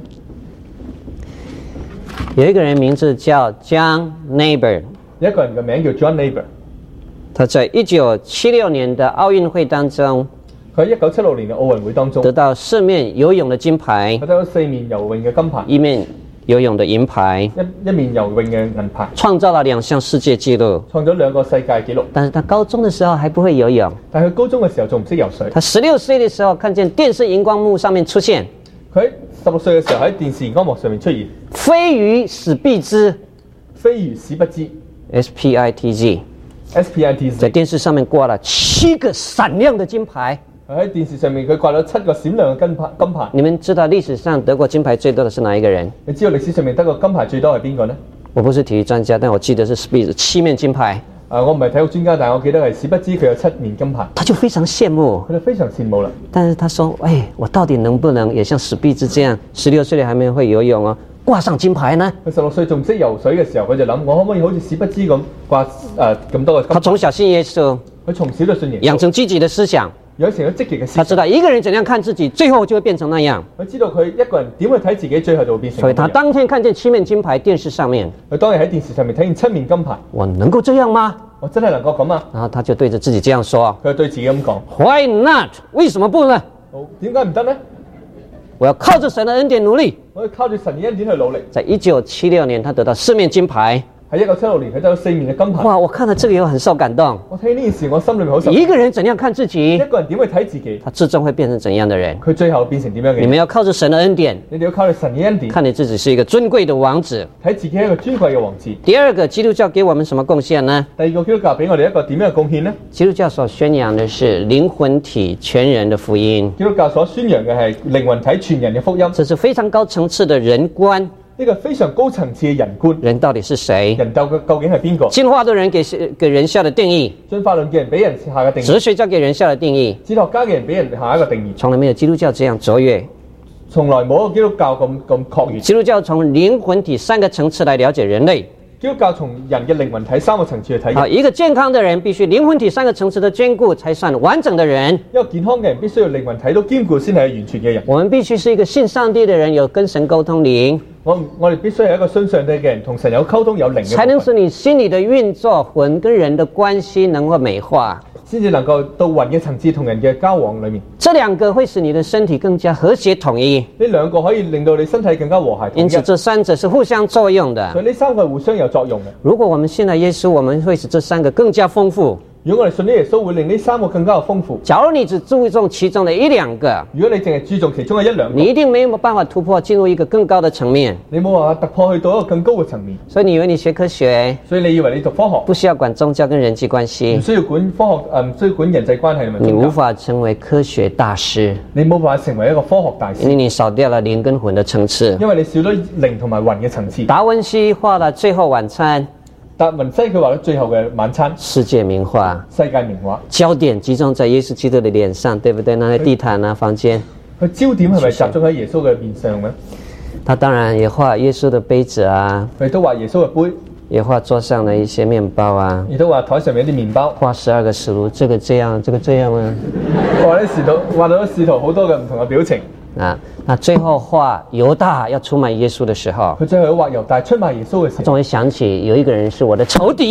有一個人名字叫 John Neighbor， 有一個人嘅名叫 John Neighbor， 他在一九七六年的奧運會當中佢喺一九七六年嘅奧運會當中得到四面游泳的金牌佢，得到四面游泳嘅金牌， 一面游泳的銀牌， 一一面游泳嘅銀牌， 創造了兩項世界紀錄。 創咗兩個世界紀錄。 但是他高中的時候還不會游泳， 但係佢高中嘅時候仲唔識游水。 他十六歲的時候看見電視熒光幕上面出現佢喺十六歲嘅時候喺電視熒光幕上面出現， 飛魚史必茲飛魚史不知 S P I T Z， S P I T 在 Z， 電視上面掛了七個閃亮的金牌。 喺電視上面佢掛咗七個閃亮嘅金牌金牌。 你們知道歷史上得過金牌最多的是哪一個人？ 你知道歷史上面得過金牌最多係邊個呢？ 我不是體育專家，但我記得是 Speed 七面金牌， 啊，我唔係體育專家，但係我記得係史不知佢有七面金牌， 他就非常羨慕。 佢哋非常羨慕啦。 但是他說：“哎，我到底能不能也像史畢茲這樣，十六歲了還沒會游泳哦，掛上金牌呢佢十六歲仲唔識游水嘅時候，佢就諗我可唔可以好似史不知咁掛誒咁多嘅？” 他從小信耶穌， 佢從小就信耶穌， 養成積極的思想。 養成咗積極嘅思想。 他知道一個人怎樣看自己，最後就會變成那樣。 佢知道佢一個人點去睇自己，最後就會變成咁樣。 所以他當天看見七面金牌，電視上面， 佢當日喺電視上面睇見七面金牌， 我能夠這樣嗎？ 我真係能夠咁啊！ 然後他就對着自己這樣說佢就對自己咁講： ：“Why not？為什麼不呢？ 好，點解唔得呢？ 我要靠着神的恩典努力。 我要靠住神嘅恩典去努力。” 在一九七六年，他得到四面金牌。 喺一九七六年，佢得到四面嘅金牌。 哇！我看了這個也很受感動。 我睇呢件事，我心裏面好受。 一個人怎樣看自己， 一個人點去睇自己， 他最終會變成怎樣的人？ 佢最後變成點樣嘅人？ 你們要靠着神的恩典， 你哋要靠住神嘅恩典， 看你自己是一個尊貴的王子。 睇自己係一個尊貴嘅王子。 第二個，基督教給我們什麼貢獻呢？ 第二個基督教俾我哋一個點樣嘅貢獻呢？ 基督教所宣揚的是靈魂體全人的福音， 基督教所宣揚嘅係靈魂體全人嘅福音， 這是非常高層次的人觀。 呢個非常高層次嘅人觀。 人到底是誰？ 人究究竟係邊個？ 進化的人給給人下的定義， 進化論嘅人俾人下嘅定義， 哲學家給人下的定義， 哲學家嘅人俾人下一個定義。 從來沒有基督教這樣卓越。 從來冇一個基督教咁咁確越。 基督教從靈魂體三個層次來了解人類。 基督教從人嘅靈魂體三個層次去睇。 好，一個健康的人必須靈魂體三個層次的兼顧，才算完整的人。 一個健康嘅人必須要靈魂體都兼顧先係完全嘅人。 我們必須是一個信上帝的人，有跟神溝通靈。 我我哋必須係一個信上帝嘅人，同神有溝通有靈嘅， 才能使你心裡的運作，魂跟人的關係能夠美化， 先至能夠到魂嘅層次同人嘅交往裏面。 這兩個會使你的身體更加和諧統一。 呢兩個可以令到你身體更加和諧統一。 因此，這三者是互相作用的。 所以呢三個係互相有作用嘅。 如果我們信了耶穌，我們會使這三個更加豐富。 如果我哋信咗耶穌，會令呢三個更加有豐富。 假如你只注重其中的一兩個， 如果你淨係注重其中嘅一兩個， 你一定沒有辦法突破進入一個更高的層面。 你冇辦法突破去到一個更高嘅層面。 所以你以為你學科學， 所以你以為你讀科學不需要管宗教跟人際關係， 唔需要管科學，誒唔需要管人際關係， 你無法成為科學大師， 你冇辦法成為一個科學大師， 因為你少掉了靈跟魂的層次。 因為你少咗靈同埋魂嘅層次。 達文西畫了《最後晚餐》。 達文西佢話咗最後嘅晚餐， 世界名畫， 世界名畫， 焦點集中在耶穌基督的臉上，對不對？那些地毯啊，房間， 佢焦點係咪集中喺耶穌嘅面上呢？ 他當然也畫耶穌的杯子啊， 佢都畫耶穌嘅杯， 也畫桌上的一些麵包啊， 亦都畫台上面一啲麵包， 畫十二個使徒，這個這樣，這個這樣啊， 畫啲使徒，畫到啲使徒好多嘅唔同嘅表情。 啊，那最後畫猶大要出賣耶穌的時候， 佢最後畫猶大出賣耶穌嘅時候， 他總會想起有一個人是我的仇敵。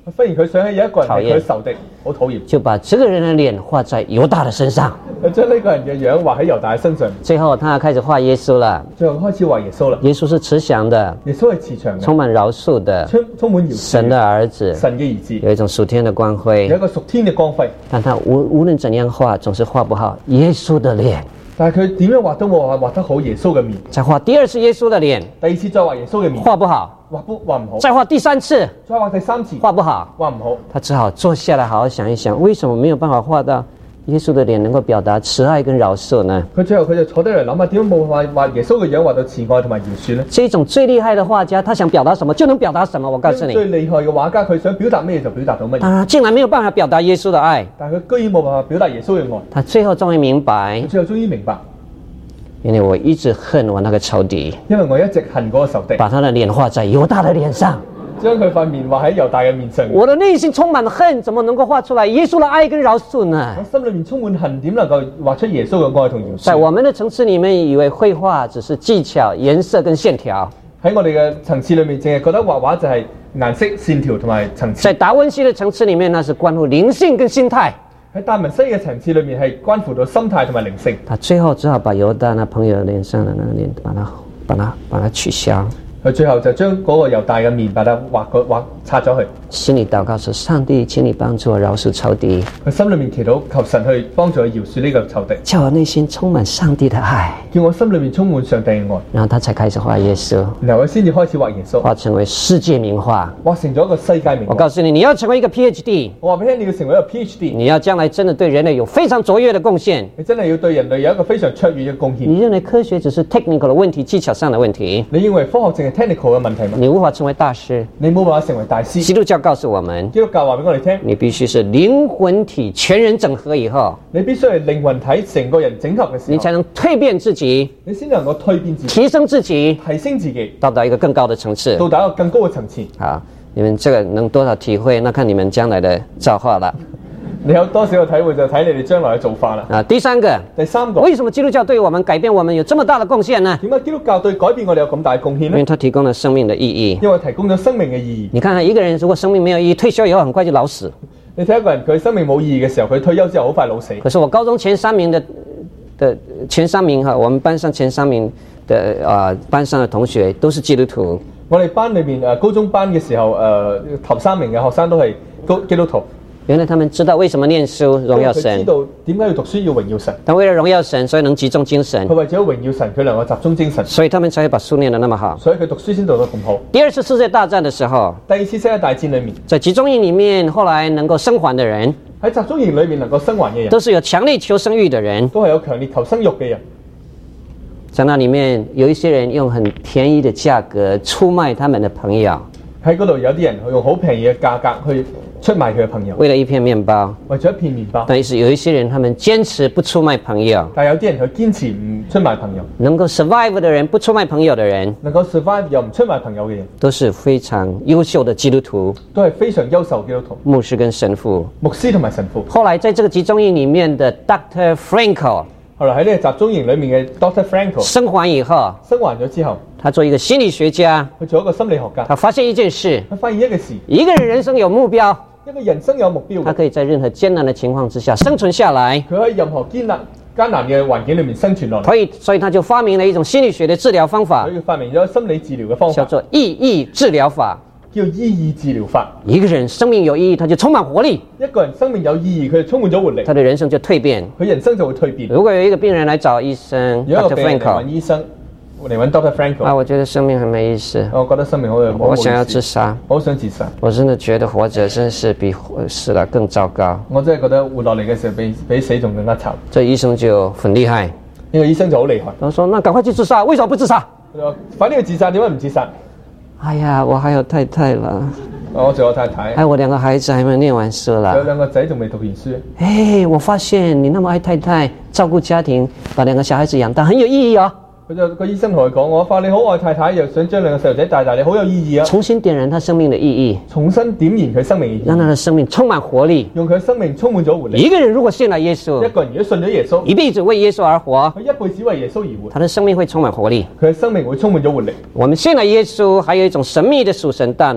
忽然佢想起有一個人係討厭佢仇敵，好討厭， 就把這個人的臉畫在猶大的身上。 佢將呢個人嘅樣畫喺猶大嘅身上。 最後他開始畫耶穌了。 最後開始畫耶穌啦。 耶穌是慈祥的， 耶穌係慈祥嘅， 充滿饒恕的， 充充滿饒恕神的兒子， 神嘅兒子， 有一種屬天的光有輝。 一個屬天嘅光輝。 但他無無論怎樣畫，總是畫不好耶穌的臉。 但係佢點樣畫都冇畫畫得好耶穌嘅面。 再畫第二次耶穌的臉， 第二次再畫耶穌嘅面， 畫不好。 畫不畫唔好。 再畫第三次， 再畫第三次， 畫不好。 畫唔好。 他只好坐下來好好想一想，為什麼沒有辦法畫到耶穌的臉能夠表達慈愛跟饒恕呢？ 佢最後佢就坐低嚟諗下，點解冇畫畫耶穌嘅樣畫到慈愛同埋饒恕呢？ 這種最厲害的畫家，他想表達什麼就能表達什麼。我告訴你， 最厲害嘅畫家，佢想表達咩就表達到乜嘢。 當然竟然沒有辦法表達耶穌的愛， 但係佢居然冇辦法表達耶穌嘅愛。 他最後終於明白佢，最後終於明白， 因為我一直恨我那個仇敵， 因為我一直恨嗰個仇敵， 把他的臉畫在猶大的臉上。 將佢塊面畫喺猶大嘅面上。 我的內心充滿恨，怎麼能夠畫出來耶穌的愛跟饒恕呢？ 我心裏面充滿恨，點能夠畫出耶穌嘅愛同饒恕？ 在我們的層次裡面，以為繪畫只是技巧、顏色跟線條。 喺我哋嘅層次裏面，淨係覺得畫畫就係顏色、線條同埋層次。 在達文西的層次裡面，那是關乎靈性跟心態。 喺達文西嘅層次裏面，係關乎到心態同埋靈性。 他最後只好把猶大那朋友臉上的那個臉，把它、把它、把它取消。 佢最後就將嗰個猶大嘅面把它畫個畫擦咗去。 心裡禱告說：上帝，請你幫助我饒恕仇敵。 佢心裏面祈禱，求神去幫助佢饒恕呢個仇敵， 叫我內心充滿上帝的愛。 叫我心裏面充滿上帝嘅愛。 然後他才開始畫耶穌， 然後佢先至開始畫耶穌， 畫成為世界名畫。 畫成咗一個世界名畫。 我告訴你，你要成為一個 PhD， 我話俾你聽，你要成為一個 PhD， 你要將來真的對人類有非常卓越的貢獻。 你真係要對人類有一個非常卓越嘅貢獻。 你認為科學只是 technical 的問題、技巧上的問題， 你認為科學淨係 technical 嘅問題嗎？ 你無法成為大師。 你冇辦法成為大師。 基督教告訴我們， 基督教話俾我哋聽， 你必須是靈魂體全人整合以後， 你必須係靈魂體成個人整合嘅時候， 你才能蛻變自己， 你先能夠蛻變自己， 提升自己， 提升自己， 到達一個更高的層次。 到達一個更高嘅層次。 好，你們這個能多少體會，那看你們將來的造化了。 你有多少個體會，就睇你哋將來嘅做法啦。 啊，第三個， 第三個， 為什麼基督教對我們改變我們有這麼大的貢獻呢？ 點解基督教對改變我哋有咁大嘅貢獻呢？ 因為它提供了生命的意義。 因為提供咗生命嘅意義。 你看看一個人如果生命沒有意義，退休以後很快就老死。 你睇一個人佢生命冇意義嘅時候，佢退休之後好快老死。 可是我高中前三名的的前三名哈，我們班上前三名的啊、呃、班上的同學都是基督徒。 我哋班裏面誒高中班嘅時候誒、呃、頭三名嘅學生都係高基督徒。 原來他們知道為什麼念書榮耀神， 佢知道點解要讀書要榮耀神。 但為了榮耀神，所以能集中精神。 佢為咗榮耀神，佢能夠集中精神， 所以他們才會把書念得那麼好。 所以佢讀書先讀得咁好。 第二次世界大戰的時候， 第二次世界大戰裏面， 在集中營裡面後來能夠生還的人， 喺集中營裏面能夠生還嘅人， 都是有強烈求生欲的人， 都係有強烈求生欲嘅人。 在那裡面有一些人用很便宜的價格出賣他們的朋友， 喺嗰度有啲人用好平嘅價格去出賣佢嘅朋友， 為了一片麵包。 為咗一片麵包。 但是有一些人他們堅持不出賣朋友， 但係有啲人佢堅持唔出賣朋友， 能夠 survive 的人，不出賣朋友的人， 能夠 survive 又唔出賣朋友嘅人， 都是非常優秀的基督徒， 都係非常優秀嘅基督徒， 牧師跟神父。 牧師同埋神父。 後來在這個集中營裡面的 Doctor Frankl， 後來喺呢個集中營裏面嘅 Doctor Frankl 生還以後， 生還咗之後， 他做一個心理學家， 佢做一個心理學家， 他發現一件事， 佢發現一個事， 一個人人生有目標， 一個人生有目標， 他可以在任何艱難的情況之下生存下來， 佢喺任何艱難艱難嘅環境裏面生存落嚟。 所以所以他就發明了一種心理學的治療方法， 所以佢發明咗心理治療嘅方法， 叫做意義治療法。 叫意義治療法。 一個人生命有意義，他就充滿活力， 一個人生命有意義，佢就充滿咗活力， 他的人生就蛻變。 佢人生就會蛻變。 如果有一個病人來找醫生有一個 Doctor 病人嚟 Frankl， 揾醫生，嚟揾 Doctor Frankl， 啊，我覺得生命很沒意思， 我覺得生命好有冇我想要自殺， 我好想自殺。 我真的覺得活着真是比死了更糟糕。 我真係覺得活落嚟嘅時候比比死仲更加慘。 這醫生就很厲害， 呢個醫生就好厲害。 他說：那趕快去自殺，為什麼不自殺？ 佢話快啲去自殺，點解唔自殺？ 哎呀，我還有太太了， 我仲有太太， 哎，我兩個孩子還沒念完書有啦。 兩個仔仲未讀完書。 哎，我發現你那麼愛太太，照顧家庭，把兩個小孩子養大，很有意義哦。 佢就個醫生同佢講：我發你好愛太太，又想將兩個細路仔帶大，你好有意義啊！ 重新點燃他生命的意義， 重新點燃佢生命嘅意義， 讓他的生命充滿活力。 用佢嘅生命充滿咗活力。 一個人如果信了耶穌， 一個人如果信咗耶穌， 一輩子為耶穌而活， 佢一輩子為耶穌而活， 他的生命會充滿活力。 佢嘅生命會充滿咗活力。 我們信了耶穌，還有一種神秘的屬神大能。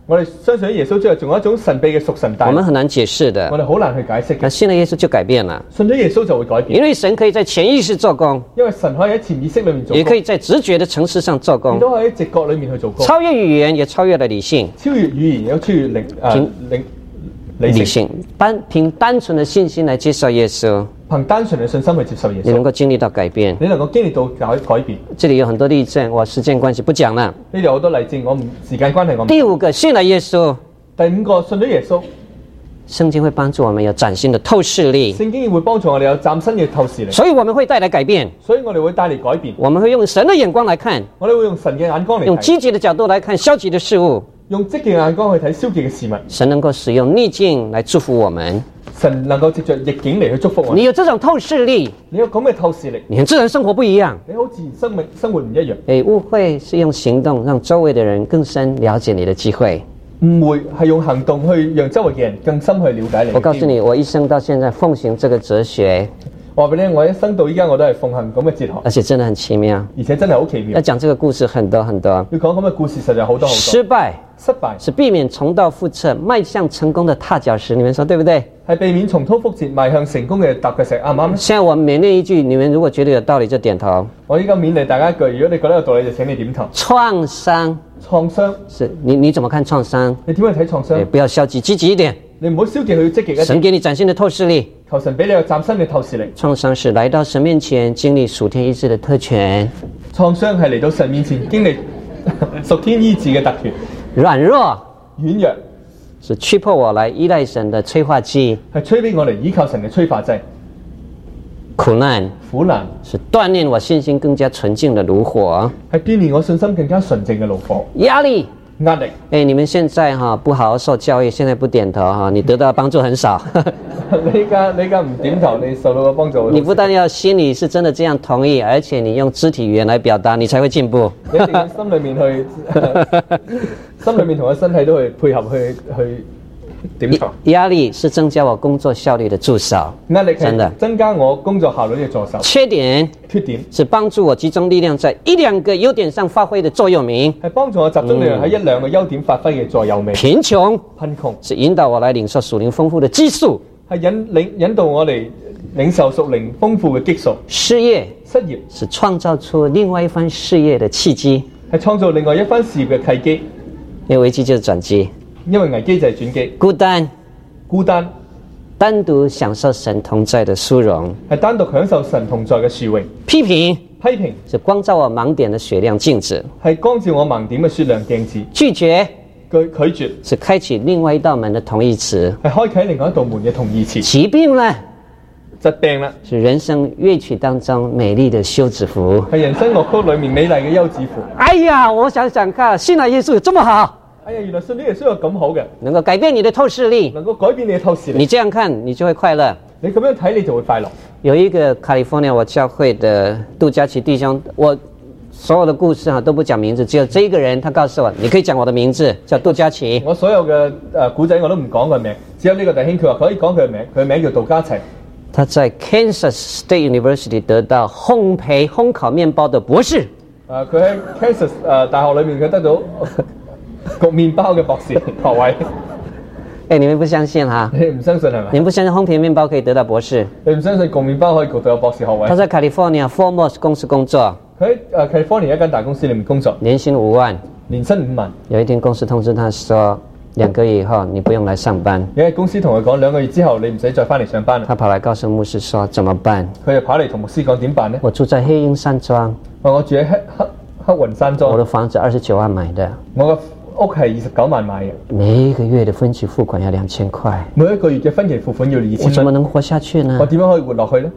我哋相信喺耶穌之後，仲有一種神秘嘅屬神大， 我們很難解釋的我。哋好難去解釋嘅。 那信了耶穌就改變了， 信咗耶穌就會改變， 因為神可以在潛意識做工， 因為神可以喺潛意識裏面做工， 也可以在直覺的層次上做亦工， 都可以喺直覺裏面去做工， 超越語言也超越了理性。 超越語言，有超越靈啊憑靈理性， 理性單憑單純的信心來接受耶穌， 憑單純嘅信心去接受耶穌， 你能夠經歷到改變。 你能夠經歷到改改變。 這裡有很多例證，我時間關係不講了。 呢度有好多例證，我唔時間關係我唔。 第五個，信了耶穌， 第五個信咗耶穌， 聖經會幫助我們有嶄新的透視力， 聖經會幫助我哋有嶄新嘅透視力， 所以我們會帶來改變。 所以我哋會帶嚟改變。 我們會用神的眼光來看， 我哋會用神嘅眼光嚟用睇， 積極的角度來看消極的事物。 用積極嘅眼光去睇消極嘅事物。 神能夠使用逆境來祝福我們。 神能夠藉着逆境嚟去祝福我哋。 你有這種透視力， 你有咁嘅透視力， 你和自然生活不一樣。 你好自然生命生活唔一樣。 誒，誤會是用行動讓周圍的人更深了解你的機會。 誤會係用行動去讓周圍嘅人更深去了解你。 我告訴你，我一生到現在奉行這個哲學， 我話俾你聽，我一生到依家我都係奉行咁嘅哲學， 而且真的很奇妙。 而且真係好奇妙要。講這個故事很多很多。 要講咁嘅故事，實在好多好多。 失敗失敗是避免重蹈覆轍、邁向成功的踏腳石，你們說對不對？ 係避免重蹈覆轍、邁向成功嘅踏腳石，啱唔啱咧？ 現在我勉勵一句，你們如果覺得有道理就點頭。 我依家勉勵大家一句，如果你覺得有道理，就請你點頭。 創傷創傷， 是你你怎麼看創傷？ 你點樣睇創傷？ 誒，不要消極，積極一點。 你唔好消極，去積極一啲。 神給你嶄新的透視力。 求神俾你有嶄新嘅透視力。 創傷是來到神面前經歷屬天醫治的特權， 創傷係嚟到神面前經歷屬天醫治嘅特權。 軟弱軟弱是驅迫我來依賴神的催化劑， 係催逼我哋依靠神嘅催化劑。 苦難苦難是鍛鍊我信心更加純淨的爐火， 係鍛鍊我信心更加純正嘅爐火。 壓力。 壓力， 哎，你們現在哈不好好受教育，現在不點頭哈，你得到的幫助很少。 你而家你而家唔點頭，你受到嘅幫助。 你不但要心裡是真的這樣同意，而且你用肢體語言來表達，你才會進步。 你一定要心裏面去，心裏面同個身體都去配合去去點頭。 壓力是增加我工作效率的助手， 壓力真的係增加我工作效率嘅助手。 缺點缺點是幫助我集中力量在一兩個優點上發揮的座右銘。 係幫助我集中力量喺一兩個優點發揮嘅座右銘。 貧窮貧窮是引導我來領受屬靈豐富的激素。 係引領引導我哋領受屬靈豐富嘅激素。 失業失業是創造出另外一番事業的契機。 係創造另外一番事業嘅契機。 因為危機就是轉機， 因為危機就係轉機。 孤單孤單單獨享受神同在的殊榮， 係單獨享受神同在嘅殊榮。 批評批評是光照我盲點的雪亮鏡子， 係光照我盲點嘅雪亮鏡子。 拒絕拒拒絕是開啟另外一道門的同義詞， 係開啟另外一道門嘅同義詞。 疾病呢疾病啦， 是人生樂曲當中美麗的休止符。 係人生樂曲裏面美麗嘅休止符。 哎呀，我想想看，信了耶穌有這麼好， 哎呀，原來信呢耶穌有咁好嘅， 能夠改變你的透視力。 能夠改變你嘅透視力。 你這樣看，你就會快樂。 你咁樣睇，你就會快樂。 有一個 California 我教會的杜嘉琪弟兄，我所有的故事啊都不講名字，只有這一個人，他告訴我，你可以講我的名字，叫杜嘉琪。 我所有嘅誒古仔我都唔講佢名，只有呢個弟兄佢話可以講佢嘅名，佢嘅名叫杜嘉琪。 他在 Kansas State University 得到烘焙烘烤麵包的博士。 誒佢喺 Kansas 誒大學裏面佢得到焗麵包嘅博士學位。 哎，你們不相信哈？ 你唔相信係咪？ 你們不相信烘焙麵包可以得到博士？ 你唔相信焗麵包可以焗到有博士學位？ 他在 California Foremost 公司工作， 佢喺誒 California 一間大公司裏面工作， 年薪五萬。 年薪五萬。 有一天公司通知他說，兩個月以後你不用來上班。 有間公司同佢講兩個月之後你唔使再翻嚟上班啦。 他跑來告訴牧師說，怎麼辦？ 佢就跑嚟同牧師講點辦呢？ 我住在黑鷹山莊， 話我住喺黑黑黑雲山莊， 我的房子二十九萬買的， 我嘅屋係二十九萬買嘅， 每一個月的分期付款要兩千塊， 每一個月嘅分期付款要二我千蚊， 怎麼能活下去呢我？點樣可以活落去呢？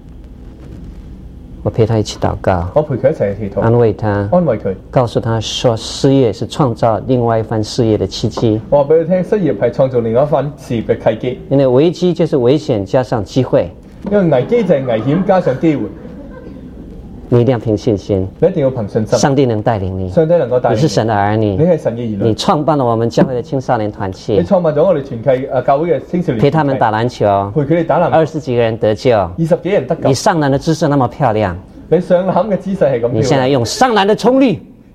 我陪他一起禱告， 我陪佢一齊去祈禱， 安慰他， 安慰佢， 告訴他說，失業是創造另外一番事業的契機。 我話俾佢聽，失業係創造另外一番事業嘅契機， 因為危機就是危險加上機會， 因為危機就係危險加上機會， 你一定要憑信心， 你一定要憑信心， 上帝能帶領你， 上帝能夠帶領你是神的兒你女， 係神嘅兒女你，創辦了我們教會的青少年團你契， 創辦咗我哋團契誒教會嘅青少年團契， 陪他們打籃球， 陪佢哋打籃球， 二十幾個人得救， 二十幾人得救你，上籃的姿勢那麼漂亮， 你上籃嘅姿勢係咁你現在樣， 用上籃的衝力，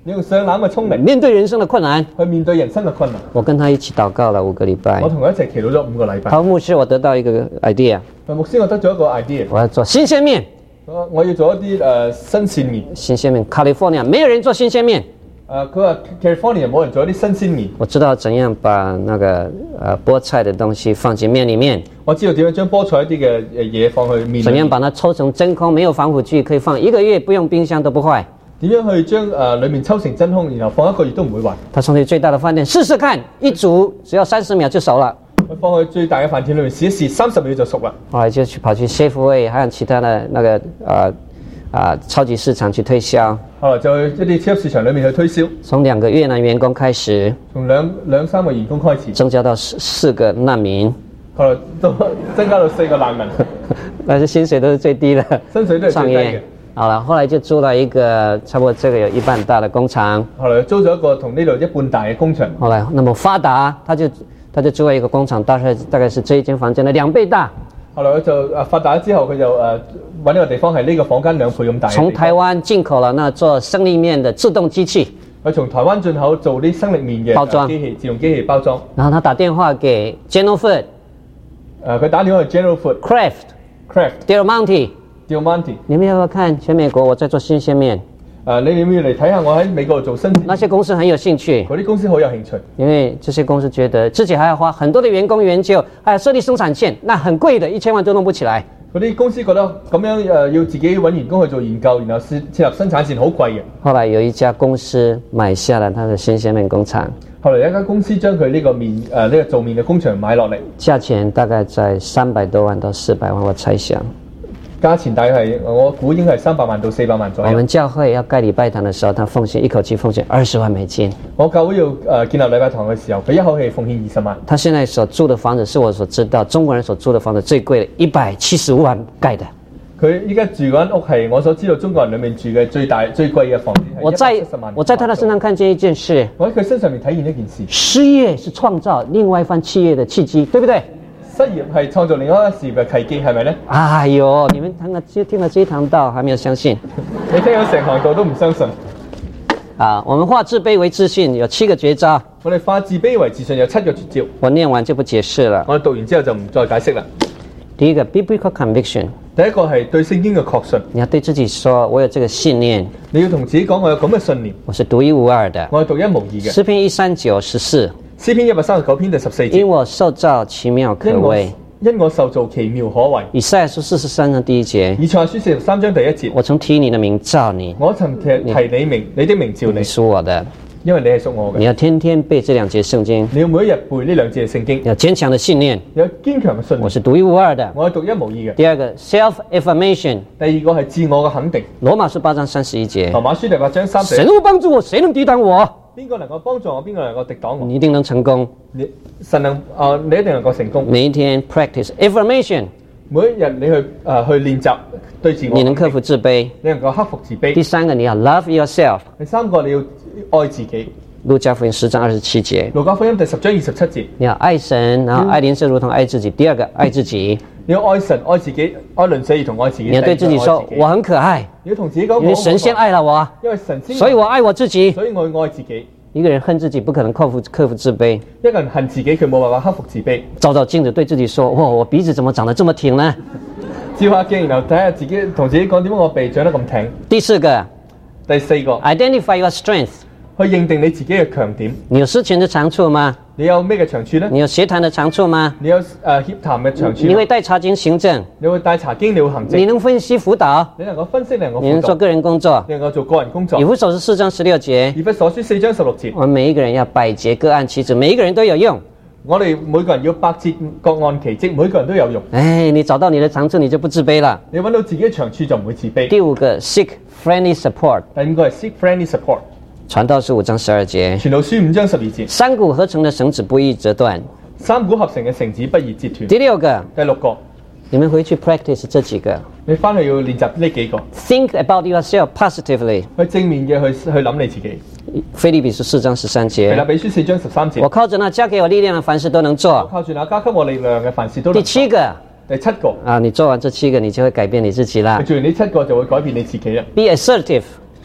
你用上籃嘅衝力面對人生的困難。 去面對人生嘅困難。 我跟他一起禱告了五個禮拜我。同佢一齊祈禱咗五個禮拜。 好，牧師，我得到一個 idea， 牧師，我得咗一個 idea， 我要做新鮮麵。 我我要做一啲誒、呃、新鮮麵。 新鮮麵 ，California 沒有人做新鮮麵。 誒佢話 California 冇人做一啲新鮮麵。 我知道怎樣把那個呃菠菜的東西放進麵裡面， 我知道點樣將菠菜一啲嘅嘢放去麵裡面。 怎樣把它抽成真空，沒有防腐劑，可以放一個月，不用冰箱都不壞。 點樣去將誒、呃、裡面抽成真空，然後放一個月都唔會壞。 他送去最大的飯店試試看，一煮只要三十秒就熟了。 佢放去最大嘅飯店裏面試一試，三十秒就熟啦。 後來就去跑去 Safeway，還有其他的那個呃啊超級市場去推銷。 後來就去一啲超級市場裏面去推銷。 從兩個越南員工開始， 從兩兩三個員工開始， 增加到四四個難民。 後來都增加到四個難民。 但是薪水都是最低的， 薪水都係最低嘅。 好了，後來就租了一個差不多這個有一半大的工廠。 後來租咗一個同呢度一半大嘅工場。 後來那麼發達，他就他就租了一個工廠，大概大概是這一間房間的兩倍大。 後來佢就誒發達咗之後，佢就誒揾呢個地方係呢個房間兩倍咁大。 從台灣進口了那做生力麵的自動機器。 佢從台灣進口做啲生力麵嘅包裝機器，自動機器包裝。 然後他打電話給 General Food， 誒佢打電話去 General Food、Kraft、Del Monte、Del Monte。 你們要不要看全美國我在做新鮮麵？ 誒，你哋要唔要嚟睇下我喺美國做新鮮？ 那些公司很有興趣， 嗰啲公司好有興趣， 因為這些公司覺得自己還要花很多的員工研究，還要設立生產線，那很貴的，一千萬都弄不起來。 嗰啲公司覺得咁樣誒要自己揾員工去做研究，然後設設立生產線好貴嘅。 後來有一家公司買下了他的新鮮麵工廠， 後來有一間公司將佢呢個麵誒呢個做麵嘅工場買落嚟， 價錢大概在三百多萬到四百萬，我猜想。 價錢大概係我估應該係三百萬到四百萬左右。 我們教會要蓋禮拜堂的時候，他奉獻一口氣奉獻二十萬美金。 我教會要誒、呃、建立禮拜堂嘅時候，佢一口氣奉獻二十萬。 他現在所住的房子是我所知道中國人所住的房子最貴的，一百七十五萬蓋的。 佢依家住嗰間屋係我所知道中國人裡面住嘅最大最貴嘅房子。 我在我在他的身上看見一件事， 我喺佢身上面體現一件事， 失業是創造另外一番企業的契機，對不對？ 失業係創造另外一個事業嘅契機，係咪呢？ 哎呦，你們聽了聽了這一堂道，還沒有相信？ 你聽咗成堂道都唔相信？ 啊，我們化自卑為自信有七個絕招。 我哋化自卑為自信有七個絕招。 我念完就不解釋了。 我讀完之後就唔再解釋啦。 第一個 biblical conviction， 第一個係對聖經嘅確信。 你要對自己說，我有這個信念。 你要同自己講，我有咁嘅信念。 我是獨一無二的。 我係獨一無二嘅。 詩篇一三九十四。 詩篇一百三十九篇第十四節。 因我受造奇妙可畏。 因我受造奇妙可畏。 以賽亞書四十三章第一節。 以賽亞書四十三章第一節。 我曾提你的名召你。 我曾提提你名，你的名召你。 你屬我的。 因為你係屬我嘅。 你要天天背這兩節聖經。 你要每一日背呢兩節聖經。 要堅強的信念。 有堅強嘅信念。 我是獨一無二的。 我係獨一無二嘅。 第二個 self affirmation。 第二個係自我嘅肯定。 羅馬書八章三十一節。 羅馬書第八章三十一節。 神若幫助我，誰能抵擋我？ 邊個能夠幫助我？邊個能夠敵擋我？ 你一定能成功。 你神能啊、呃，你一定能夠成功。 每一天 practice affirmation。 每一日你去啊、呃、去練習對自我。 你能克服自卑。 你能夠克服自卑。 第三個你要 love yourself。 第三個你要愛自己。 路加福音十章二十七節。 路加福音第十章二十七節。 你要愛神，然後愛鄰舍如同愛自己。第二個愛自己。 你要愛神、愛自己、愛鄰舍如同愛自己。 你要對自己說：我很可愛。 你要同自己講： 因為神先愛了我。 因為神先。 所以我愛我自己。 所以我愛自己。 一個人恨自己，不可能克服克服自卑。 一個人恨自己，佢冇辦法克服自卑。 照照鏡子，對自己說：哇，我鼻子怎麼長得這麼挺呢？ 照下鏡，然後睇下自己，同自己講：點解我鼻長得咁挺？ 第四個， 第四個 ，identify your strength。 去認定你自己嘅強點。 你有詩情的長處嗎？ 你有咩嘅長處呢？ 你有協談的長處嗎？ 你有誒協談嘅長處。 你會帶查經行政？ 你會帶查經，你會行政。 你能分析輔導？ 你能夠分析，你能夠輔導。 你能做個人工作？ 你能夠做個人工作。 以弗所書四章十六節。 以弗所書四章十六節。 我們每一個人要百節各按其職，每一個人都有用。 我哋每個人要百節各按其職，每個人都有用。 唉，你找到你的長處，你就不自卑了。 你揾到自己嘅長處就唔會自卑。 第五個 seek friendly support。 第五個係 seek friendly support。 傳道書五章十二節。 傳道書五章十二節。 三股合成的繩子不易折斷。 三股合成嘅繩子不易折斷。 第六個。 第六個。 你們回去 practice 這幾個。 你翻去要練習呢幾個。 Think about yourself positively。 去正面嘅去去諗你自己。 腓立比書四章十三節。 腓立比書四章十三節。 我靠着那加給我力量的，凡事都能做。 我靠住那加給我力量嘅，凡事都能做。 第七個。 第七個。 啊，你做完這七個，你就會改變你自己啦。 你做完呢七個就會改變你自己啦。 Be assertive。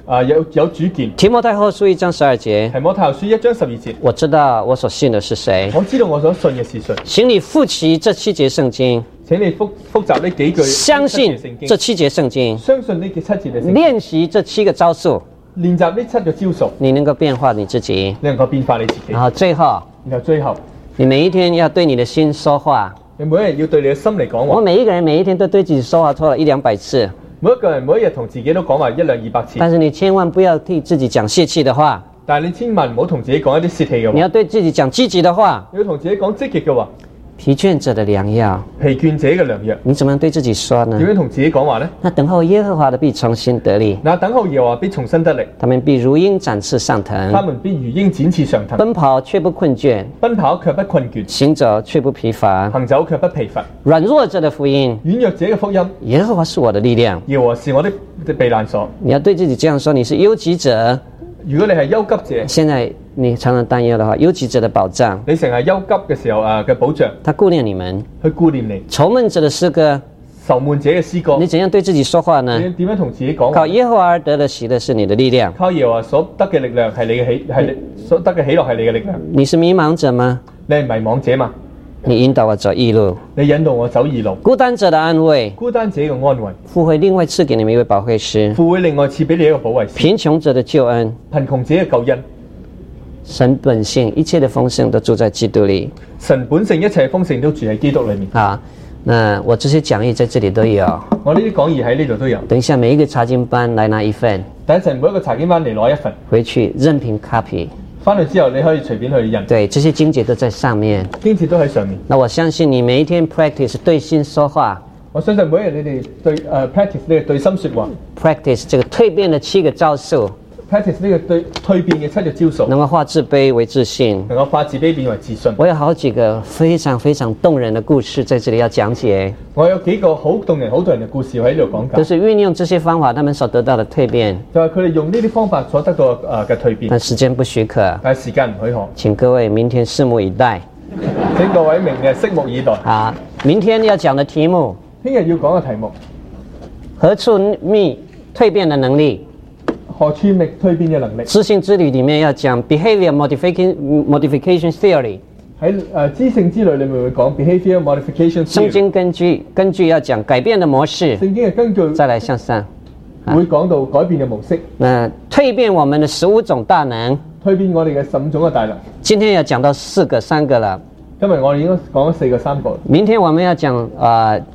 啊有有主見。 提摩太後書一章十二節， 提摩太後書一章十二節， 我知道我所信的是誰。 我知道我所信嘅是誰。 請你複習這七節聖經， 請你複複習呢幾句， 相信這七節聖經， 相信呢幾七節嘅聖經， 練習這七個招數， 練習呢七個招數， 你能夠變化你自己， 你能夠變化你自己。 然後最後， 然後最後， 你每一天要對你的心說話。 你每一日要對你嘅心嚟講話。 我每一個人每一天都對自己說話，說了一兩百次。 每一個人每一日同自己都講話一兩二百次。 但是你千萬不要替自己講泄氣的話。 但係你千萬唔好同自己講一啲泄氣嘅話。 你要對自己講積極的話。 你要同自己講積極嘅話。 疲倦者的良藥， 疲倦者嘅良藥。 你怎麼樣對自己說呢？ 點樣同自己講話呢？ 那等候耶和華的必重新得力。 那等候耶和華必重新得力。 他們必如鷹展翅上騰。 他們必如鷹展翅上騰。 奔跑卻不困倦。 奔跑卻不困倦。 行走卻不疲乏。 行走卻不疲乏。 軟弱者的福音。 軟弱者嘅福音。 耶和華是我的力量。 耶和華是我的避難所。 你要對自己這樣說，你是憂急者。 如果你係憂急者， 現在你常常擔憂的話，憂急者的保障， 你成日憂急嘅時候啊嘅保障， 他顧念你們， 去顧念你。 愁悶者的詩歌， 愁悶者嘅詩歌， 你怎樣對自己說話呢？ 你點樣同自己講話？ 靠耶和華而得的喜樂是你的力量， 靠耶和華所得嘅力量係你嘅喜，係你所得嘅喜樂係你嘅力量。 你是迷茫者嗎？ 你係迷茫者嘛？ 你引導我走義路， 你引導我走義路。 孤單者的安慰， 孤單者嘅安慰， 父會另外賜給你們一位保惠師， 父會另外賜俾你一個保惠師。 貧窮者的救恩， 貧窮者嘅救恩， 神本性一切的豐盛都住在基督裏， 神本性一切豐盛都住喺基督裏面。 啊，那我這些講義在這裡都有， 我呢啲講義喺呢度都有。 等一下每一個查經班來拿一份， 等一陣每一個查經班嚟攞一份， 回去任憑 copy。 翻去之後你可以隨便去印。 對，這些經節都在上面， 經節都喺上面。 那我相信你每一天 practice 對心說話， 我相信每一日你哋對誒、uh, practice 呢個對心說話 ，practice 這個蛻變的七個招數 ，practice 呢個對蛻變嘅七個招數， 能夠化自卑為自信， 能夠化自卑變為自信。 我有好幾個非常非常動人的故事在這裡要講解。 我有幾個好動人、好動人嘅故事喺呢度講解， 都是運用這些方法，他們所得到的蛻變。 就係佢哋用呢啲方法所得到誒嘅蛻變。 但時間不許可， 但係時間唔許可。 請各位明天拭目以待。 請各位明日拭目以待。 啊，明天要講的題目， 聽日要講嘅題目， 何處覓蛻變的能力？ 何處覓蛻變嘅能力？ 知性之旅裡面要講 behavior modification modification theory。 喺誒知性之旅裏面會講 behavior modification theory。聖經根據根據要講改變的模式。 聖經嘅根據。 再來向上， 會講到改變嘅模式。 那蛻變我們的十五種大能。 蛻變我哋嘅十五種嘅大能。 今天要講到四個三個了。 今日我哋應該講咗四個三個。 明天我們要講啊、呃、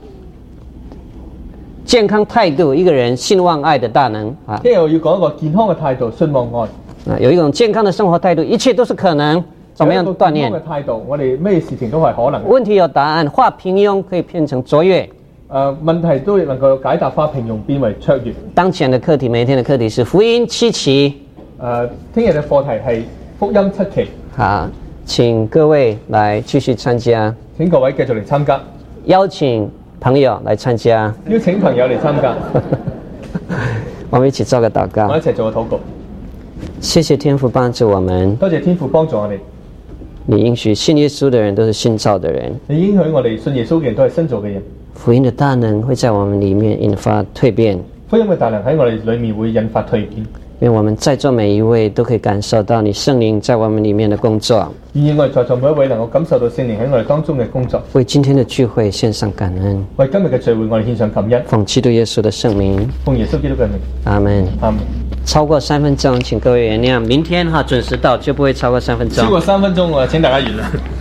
健康態度，一個人信望愛的大能啊。 聽日我要講一個健康嘅態度，信望愛。 啊，有一種健康的生活態度，一切都是可能。怎麼樣鍛鍊？ 健康嘅態度，我哋咩事情都係可能。 問題有答案，化平庸可以變成卓越。 誒、呃，問題都能夠解答，化平庸變為卓越。 當前的課題，每一天的課題是福音七期。誒、 呃，聽日嘅課題係福音七期。 好，請各位來繼續參加。 請各位繼續嚟參加。 邀請朋友來參加。 邀請朋友嚟參加。 我們一起做個禱告。 我一齊做個禱告。 謝謝天父幫助我們。 多謝天父幫助我哋。 你應許信耶穌的人都是新造的人。 你應許我哋信耶穌嘅人都係新造嘅人。 福音的大能會在我們裡面引發蛻變。 福音嘅大能喺我哋裡面會引發蛻變。 願我們在座每一位都可以感受到你聖靈在我們裡面的工作。 願我哋在座每一位能夠感受到聖靈喺我哋當中嘅工作。 為今天的聚會獻上感恩。 為今日嘅聚會，我哋獻上感恩。 奉基督耶穌的聖名。 奉耶穌基督嘅名。 阿門。 阿門。 超過三分鐘，請各位原諒。明天哈準時到，就不會超過三分鐘。 超過三分鐘，我請大家原諒。